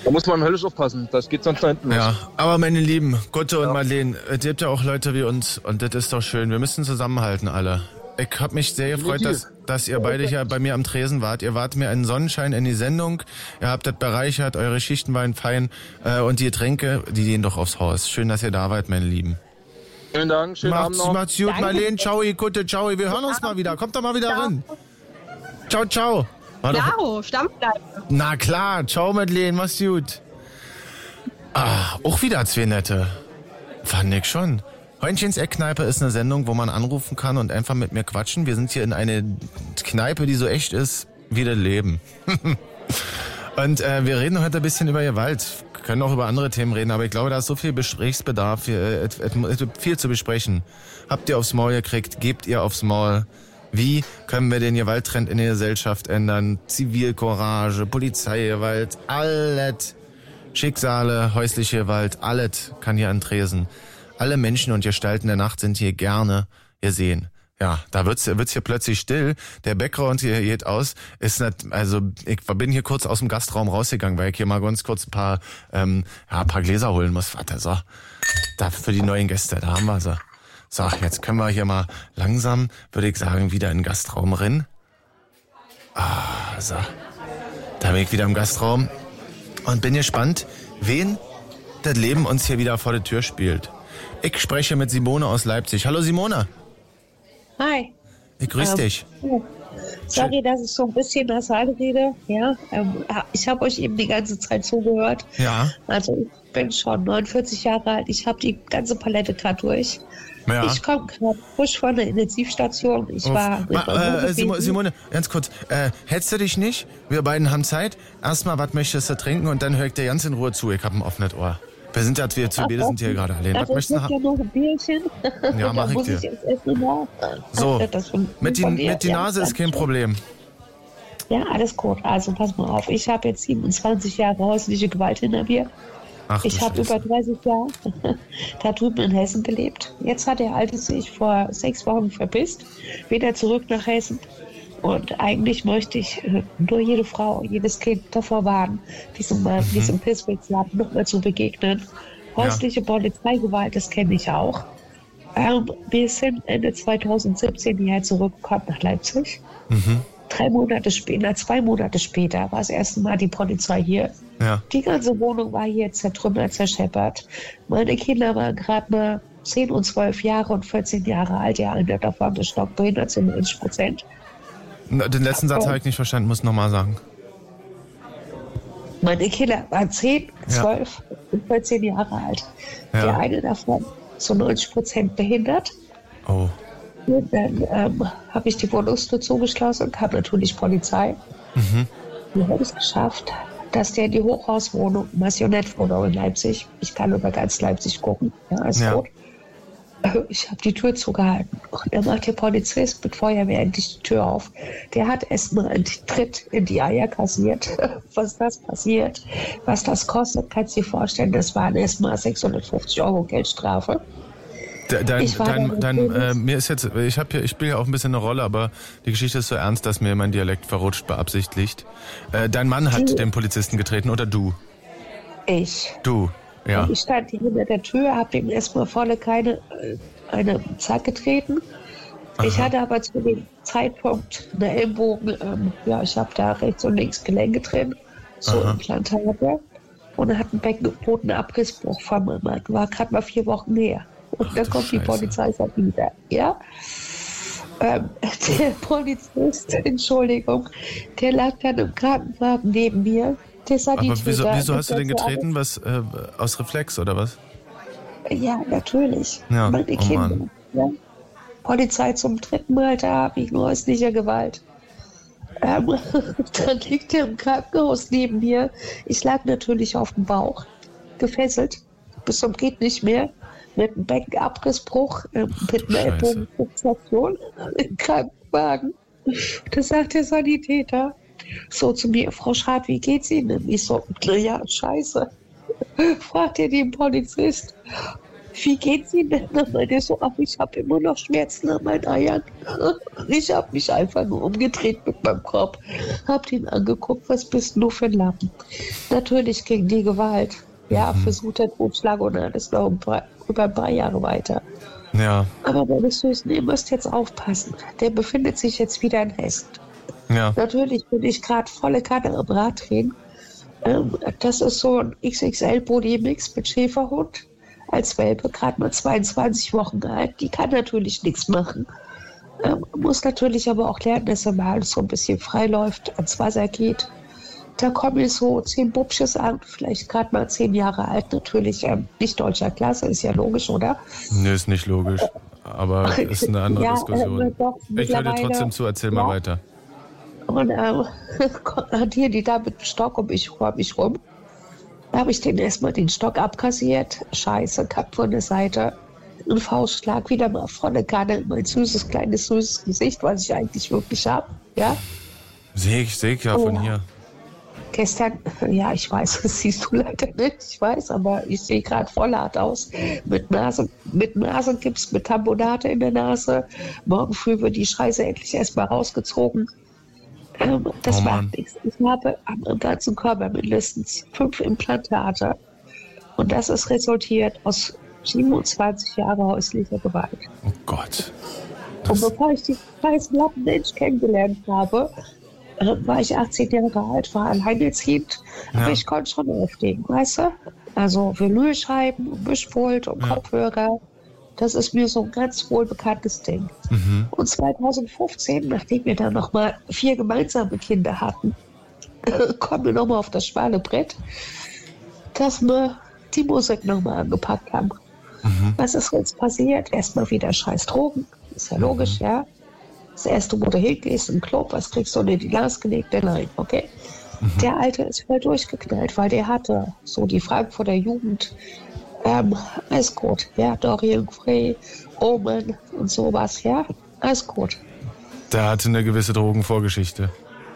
Da muss man höllisch aufpassen, das geht sonst nach hinten los. Ja, aber meine Lieben, Gutte und Marlene, es gibt ja auch Leute wie uns und das ist doch schön. Wir müssen zusammenhalten alle. Ich habe mich sehr gefreut, dass ihr beide hier bei mir am Tresen wart. Ihr wart mir ein Sonnenschein in die Sendung. Ihr habt das bereichert, eure Schichten waren fein und die Getränke, die gehen doch aufs Haus. Schön, dass ihr da wart, meine Lieben. Vielen Dank, schönen Abend noch. Macht's gut, Marlene. Ciao, Gutte, ciao. Wir hören uns mal wieder. Kommt doch mal wieder ran. Ciao, ciao. Ciao, Stammbleibe. Na klar, ciao, Madeleine, mach's gut. Auch wieder zwei nette. Fand ich schon. Heunchen's Eckkneipe ist eine Sendung, wo man anrufen kann und einfach mit mir quatschen. Wir sind hier in eine Kneipe, die so echt ist wie das Leben. Und wir reden heute ein bisschen über Gewalt. Können auch über andere Themen reden, aber ich glaube, da ist so viel Gesprächsbedarf. Es gibt viel zu besprechen. Habt ihr aufs Maul gekriegt? Gebt ihr aufs Maul? Wie können wir den Gewalttrend in der Gesellschaft ändern? Zivilcourage, Polizeigewalt, alles. Schicksale, häusliche Gewalt, alles kann hier an Tresen. Alle Menschen und Gestalten der Nacht sind hier gerne gesehen. Ja, da wird's hier plötzlich still. Der Background hier geht aus. Ist nicht, also ich bin hier kurz aus dem Gastraum rausgegangen, weil ich hier mal ganz kurz ein paar Gläser holen muss. Warte, so. Da für die neuen Gäste, da haben wir sie. So, jetzt können wir hier mal langsam, würde ich sagen, wieder in den Gastraum rennen. So. Da bin ich wieder im Gastraum und bin gespannt, wen das Leben uns hier wieder vor der Tür spielt. Ich spreche mit Simone aus Leipzig. Hallo Simone. Hi. Ich grüße dich. Sorry, dass ich so ein bisschen nasal rede. Ja, ich habe euch eben die ganze Zeit zugehört. Ja. Also ich bin schon 49 Jahre alt. Ich habe die ganze Palette gerade durch. Ja. Ich komme gerade frisch von der Intensivstation. Ich war Simone, ganz kurz. Hättest du dich nicht? Wir beiden haben Zeit. Erstmal, was möchtest du trinken? Und dann höre ich dir ganz in Ruhe zu. Ich habe ein offenes Ohr. Wir sind ja wir sind hier gerade allein. Was möchtest du haben? Ja noch ein Bierchen. Ja, mach ich dir. So, mit die Nase ist kein Problem. Ja, alles gut. Also pass mal auf. Ich habe jetzt 27 Jahre häusliche Gewalt hinter mir. Ach, ich habe über 30 Jahre da drüben in Hessen gelebt. Jetzt hat der Alte sich vor 6 Wochen verpisst, wieder zurück nach Hessen. Und eigentlich möchte ich nur jede Frau, jedes Kind davor warnen, diesem Pisswitz-Land nochmal zu begegnen. Häusliche Polizeigewalt, das kenne ich auch. Wir sind Ende 2017 hierher zurückgekommen nach Leipzig. 2 Monate später war das erste Mal die Polizei hier. Ja. Die ganze Wohnung war hier zertrümmert, zerscheppert. Meine Kinder waren gerade mal 10 und 12 Jahre und 14 Jahre alt. Ja, einer davon ist stockbehindert zu 90%. Den letzten Satz habe ich nicht verstanden, muss nochmal sagen. Meine Kinder waren 10, 12 und 14 Jahre alt. Ja. Der eine davon zu 90% behindert. Oh. Und dann habe ich die Wohnungstür zugeschlossen und kam natürlich Polizei. Wir haben es geschafft, dass der in die Hochhauswohnung, Massionettwohnung in Leipzig, ich kann über ganz Leipzig gucken, ja, ist gut. Ich habe die Tür zugehalten und dann macht der Polizist mit Feuerwehr endlich die Tür auf. Der hat erstmal einen Tritt in die Eier kassiert. Was das passiert, was das kostet, kannst du dir vorstellen, das waren erstmal 650 € Geldstrafe. Mir ist jetzt, ich spiele ja auch ein bisschen eine Rolle, aber die Geschichte ist so ernst, dass mir mein Dialekt verrutscht, beabsichtigt. Dein Mann hat den Polizisten getreten oder du? Ich. Du, ja. Ich stand hier hinter der Tür, habe ihm erstmal volle eine Zack getreten. Aha. Ich hatte aber zu dem Zeitpunkt eine Ellbogen, ich habe da rechts und links Gelenke drin, so Implantate. Und er hat einen Beckenbodenabrissbruch von meinem Mann. War gerade mal 4 Wochen her. Und dann kommt die Polizei wieder. Ja? Der Polizist, Entschuldigung, der lag dann im Krankenwagen neben mir. Der Aber wieso hast du den getreten? Was, aus Reflex oder was? Ja, natürlich. Ja. Meine Kinder. Ja? Polizei zum 3. Mal da wegen häuslicher Gewalt. Dann liegt er im Krankenhaus neben mir. Ich lag natürlich auf dem Bauch, gefesselt, bis zum geht nicht mehr, mit einem Beckenabrissbruch, mit einer Ellbogenfixation im Krankenwagen. Das sagt der Sanitäter so zu mir: Frau Schad, wie geht's Ihnen? Ich so, naja, scheiße. Fragt er den Polizist. wie geht's Ihnen denn? Dann meinte ich so, ach, ich habe immer noch Schmerzen an meinen Eiern. Ich habe mich einfach nur umgedreht mit meinem Kopf, habe ihn angeguckt, was bist du für ein Lappen? Natürlich ging die Gewalt. Ja, versuchter Totschlag und alles noch über ein paar Jahre weiter. Ja. Aber meine Süßen, ihr müsst jetzt aufpassen. Der befindet sich jetzt wieder in Hessen. Ja. Natürlich bin ich gerade volle Kanne am Rad drehen. Das ist so ein XXL-Body-Mix mit Schäferhund. Als Welpe, gerade mal 22 Wochen alt. Die kann natürlich nichts machen. Muss natürlich aber auch lernen, dass er mal so ein bisschen frei läuft, ans Wasser geht. Da kommen mir so 10 Bubsches an, vielleicht gerade mal 10 Jahre alt, natürlich nicht deutscher Klasse, ist ja logisch, oder? Nee, ist nicht logisch, aber ist eine andere Diskussion. Doch, ich höre dir trotzdem zu, erzähl mal weiter. Und hat hier die da mit dem Stock um mich rum. Da habe ich den erstmal den Stock abkassiert, scheiße, kapp von der Seite. Ein Faustschlag, wieder mal volle Kanne, mein süßes, kleines, süßes Gesicht, was ich eigentlich wirklich habe, ja? Sehe ich ja von hier. Gestern, ja, ich weiß, das siehst du leider nicht, ich weiß, aber ich sehe gerade voll hart aus. Mit Nasengips, mit Tamponade in der Nase. Morgen früh wird die Scheiße endlich erstmal rausgezogen. Das macht nichts. Ich habe am ganzen Körper mindestens 5 Implantate. Und das ist resultiert aus 27 Jahren häuslicher Gewalt. Oh Gott. Und bevor ich die scheiß Lappenmensch kennengelernt habe, war ich 18 Jahre alt, war alleinerziehend, aber ich konnte schon auflegen, weißt du? Also Vinylscheiben, Mischpult und Kopfhörer, das ist mir so ein ganz wohlbekanntes Ding. Und 2015, nachdem wir dann nochmal 4 gemeinsame Kinder hatten, kommen wir nochmal auf das schmale Brett, dass wir die Musik nochmal angepackt haben. Was ist jetzt passiert? Erstmal wieder scheiß Drogen, ist ja logisch, ja. Das erste, wo du hingehst, im Club, was kriegst du unter die Nase gelegt? Nein, okay. Der Alte ist voll durchgeknallt, weil der hatte so die Frankfurter Jugend, alles gut, ja, Dorian Gray, Omen und sowas, ja, alles gut. Der hatte eine gewisse Drogenvorgeschichte.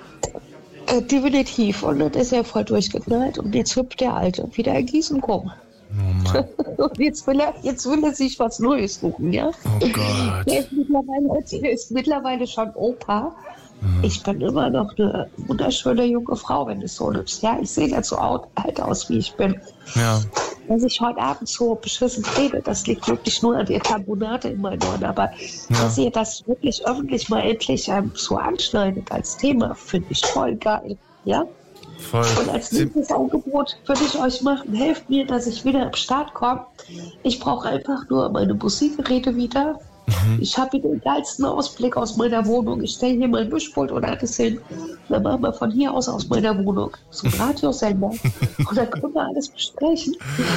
Definitiv, und dann ist er voll durchgeknallt und jetzt hüpft der Alte wieder in Gießen rum. Oh und jetzt will er sich was Neues suchen, ja? Oh Gott. Der ist mittlerweile schon Opa. Ich bin immer noch eine wunderschöne junge Frau, wenn du es so nimmst. Ja, ich sehe nicht so alt aus, wie ich bin. Ja. Dass ich heute Abend so beschissen rede, das liegt wirklich nur an der Tamponade in meinen Ohren. Aber dass ihr das wirklich öffentlich mal endlich so anschneidet als Thema, finde ich voll geil. Ja? Voll. Und als nächstes Angebot würde ich euch machen, helft mir, dass ich wieder am Start komme. Ich brauche einfach nur meine Musikgeräte wieder. Ich habe den geilsten Ausblick aus meiner Wohnung. Ich stelle hier mein Mischpult und alles hin. Dann machen wir von hier aus meiner Wohnung so einen Radiosender. Und dann können wir alles besprechen.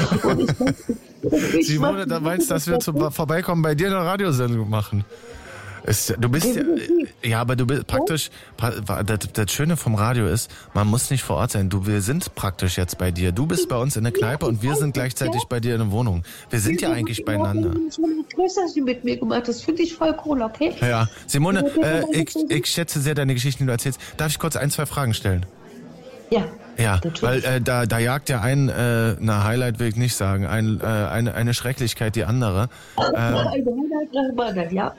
Simone, da meinst du, dass wir vorbeikommen, bei dir eine Radiosendung machen? Du bist ja, aber du bist praktisch, das Schöne vom Radio ist, man muss nicht vor Ort sein. Wir sind praktisch jetzt bei dir. Du bist bei uns in der Kneipe und wir sind gleichzeitig bei dir in der Wohnung. Wir sind ja eigentlich beieinander. Das mit mir gemacht, das finde ich voll cool, okay? Ja, Simone, ich schätze sehr deine Geschichten, die du erzählst. Darf ich kurz 1, 2 Fragen stellen? Ja. Ja, weil da jagt ja Highlight will ich nicht sagen, eine Schrecklichkeit die andere. Ja.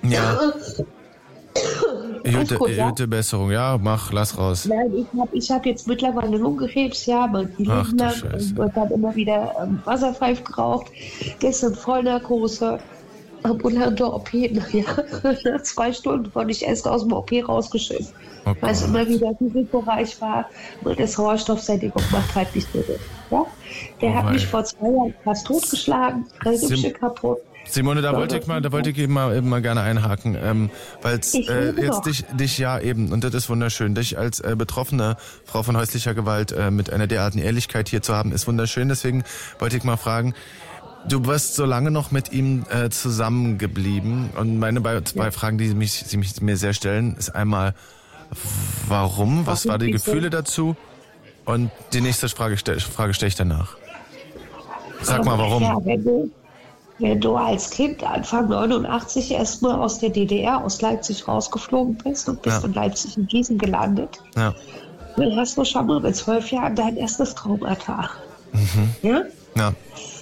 Gute Besserung, ja, lass raus. Nein, ich hab jetzt mittlerweile Lungenkrebs, ja, mein Leben lang. Ich habe immer wieder Wasserpfeife geraucht, gestern Vollnarkose, ambulante OP, nach 2 Stunden wurde ich erst aus dem OP rausgeschissen. Okay. Weil es immer wieder risikoreich war und das Sauerstoffsättigung macht halt nicht mehr. Ja? Der hat mich vor 2 Jahren fast totgeschlagen, kaputt. Simone, da wollte ich eben mal gerne einhaken, weil jetzt dich ja eben, und das ist wunderschön, dich als betroffene Frau von häuslicher Gewalt mit einer derartigen Ehrlichkeit hier zu haben, ist wunderschön. Deswegen wollte ich mal fragen, du bist so lange noch mit ihm zusammengeblieben und meine 2 Fragen, die mir sehr stellen, ist einmal, warum? Was waren die Gefühle dazu? Und die nächste Frage stelle ich danach. Sag mal, warum? Ja, wenn du als Kind Anfang 89 erstmal aus der DDR, aus Leipzig rausgeflogen bist und bist in Leipzig in Gießen gelandet, dann hast du schon mal mit 12 Jahren dein erstes Traumata. Ja? Ja.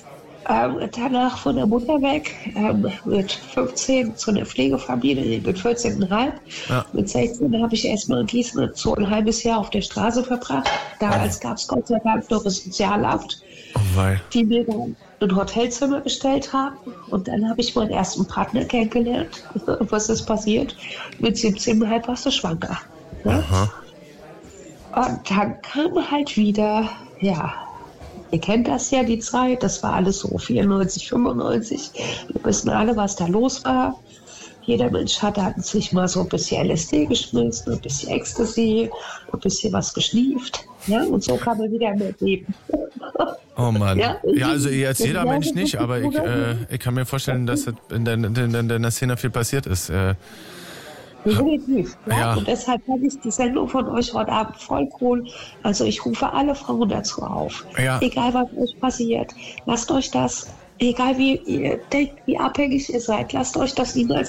Danach von der Mutter weg, mit 15 zu einer Pflegefamilie, mit 14,5. Ja. Mit 16 habe ich erstmal in Gießen so ein halbes Jahr auf der Straße verbracht. Damals gab es Gott sei Dank noch das Sozialamt, die mir dann ein Hotelzimmer gestellt haben. Und dann habe ich meinen ersten Partner kennengelernt. Was ist passiert? Mit 17,5 warst du schwanger. Ne? Und dann kam halt wieder, ja, ihr kennt das ja, die Zeit, das war alles so 94, 95. Wir wissen alle, was da los war. Jeder Mensch hat sich mal so ein bisschen LSD geschmissen, ein bisschen Ecstasy, ein bisschen was geschnieft. Ja, und so kann man wieder mehr leben. Oh Mann. Ja, also jetzt jeder Mensch nicht, aber ich kann mir vorstellen, dass in der Szene viel passiert ist. Definitiv. Ja. Und deshalb fand ich die Sendung von euch heute Abend voll cool. Also ich rufe alle Frauen dazu auf. Ja. Egal, was euch passiert. Lasst euch das, egal wie ihr denkt, wie abhängig ihr seid, lasst euch das niemals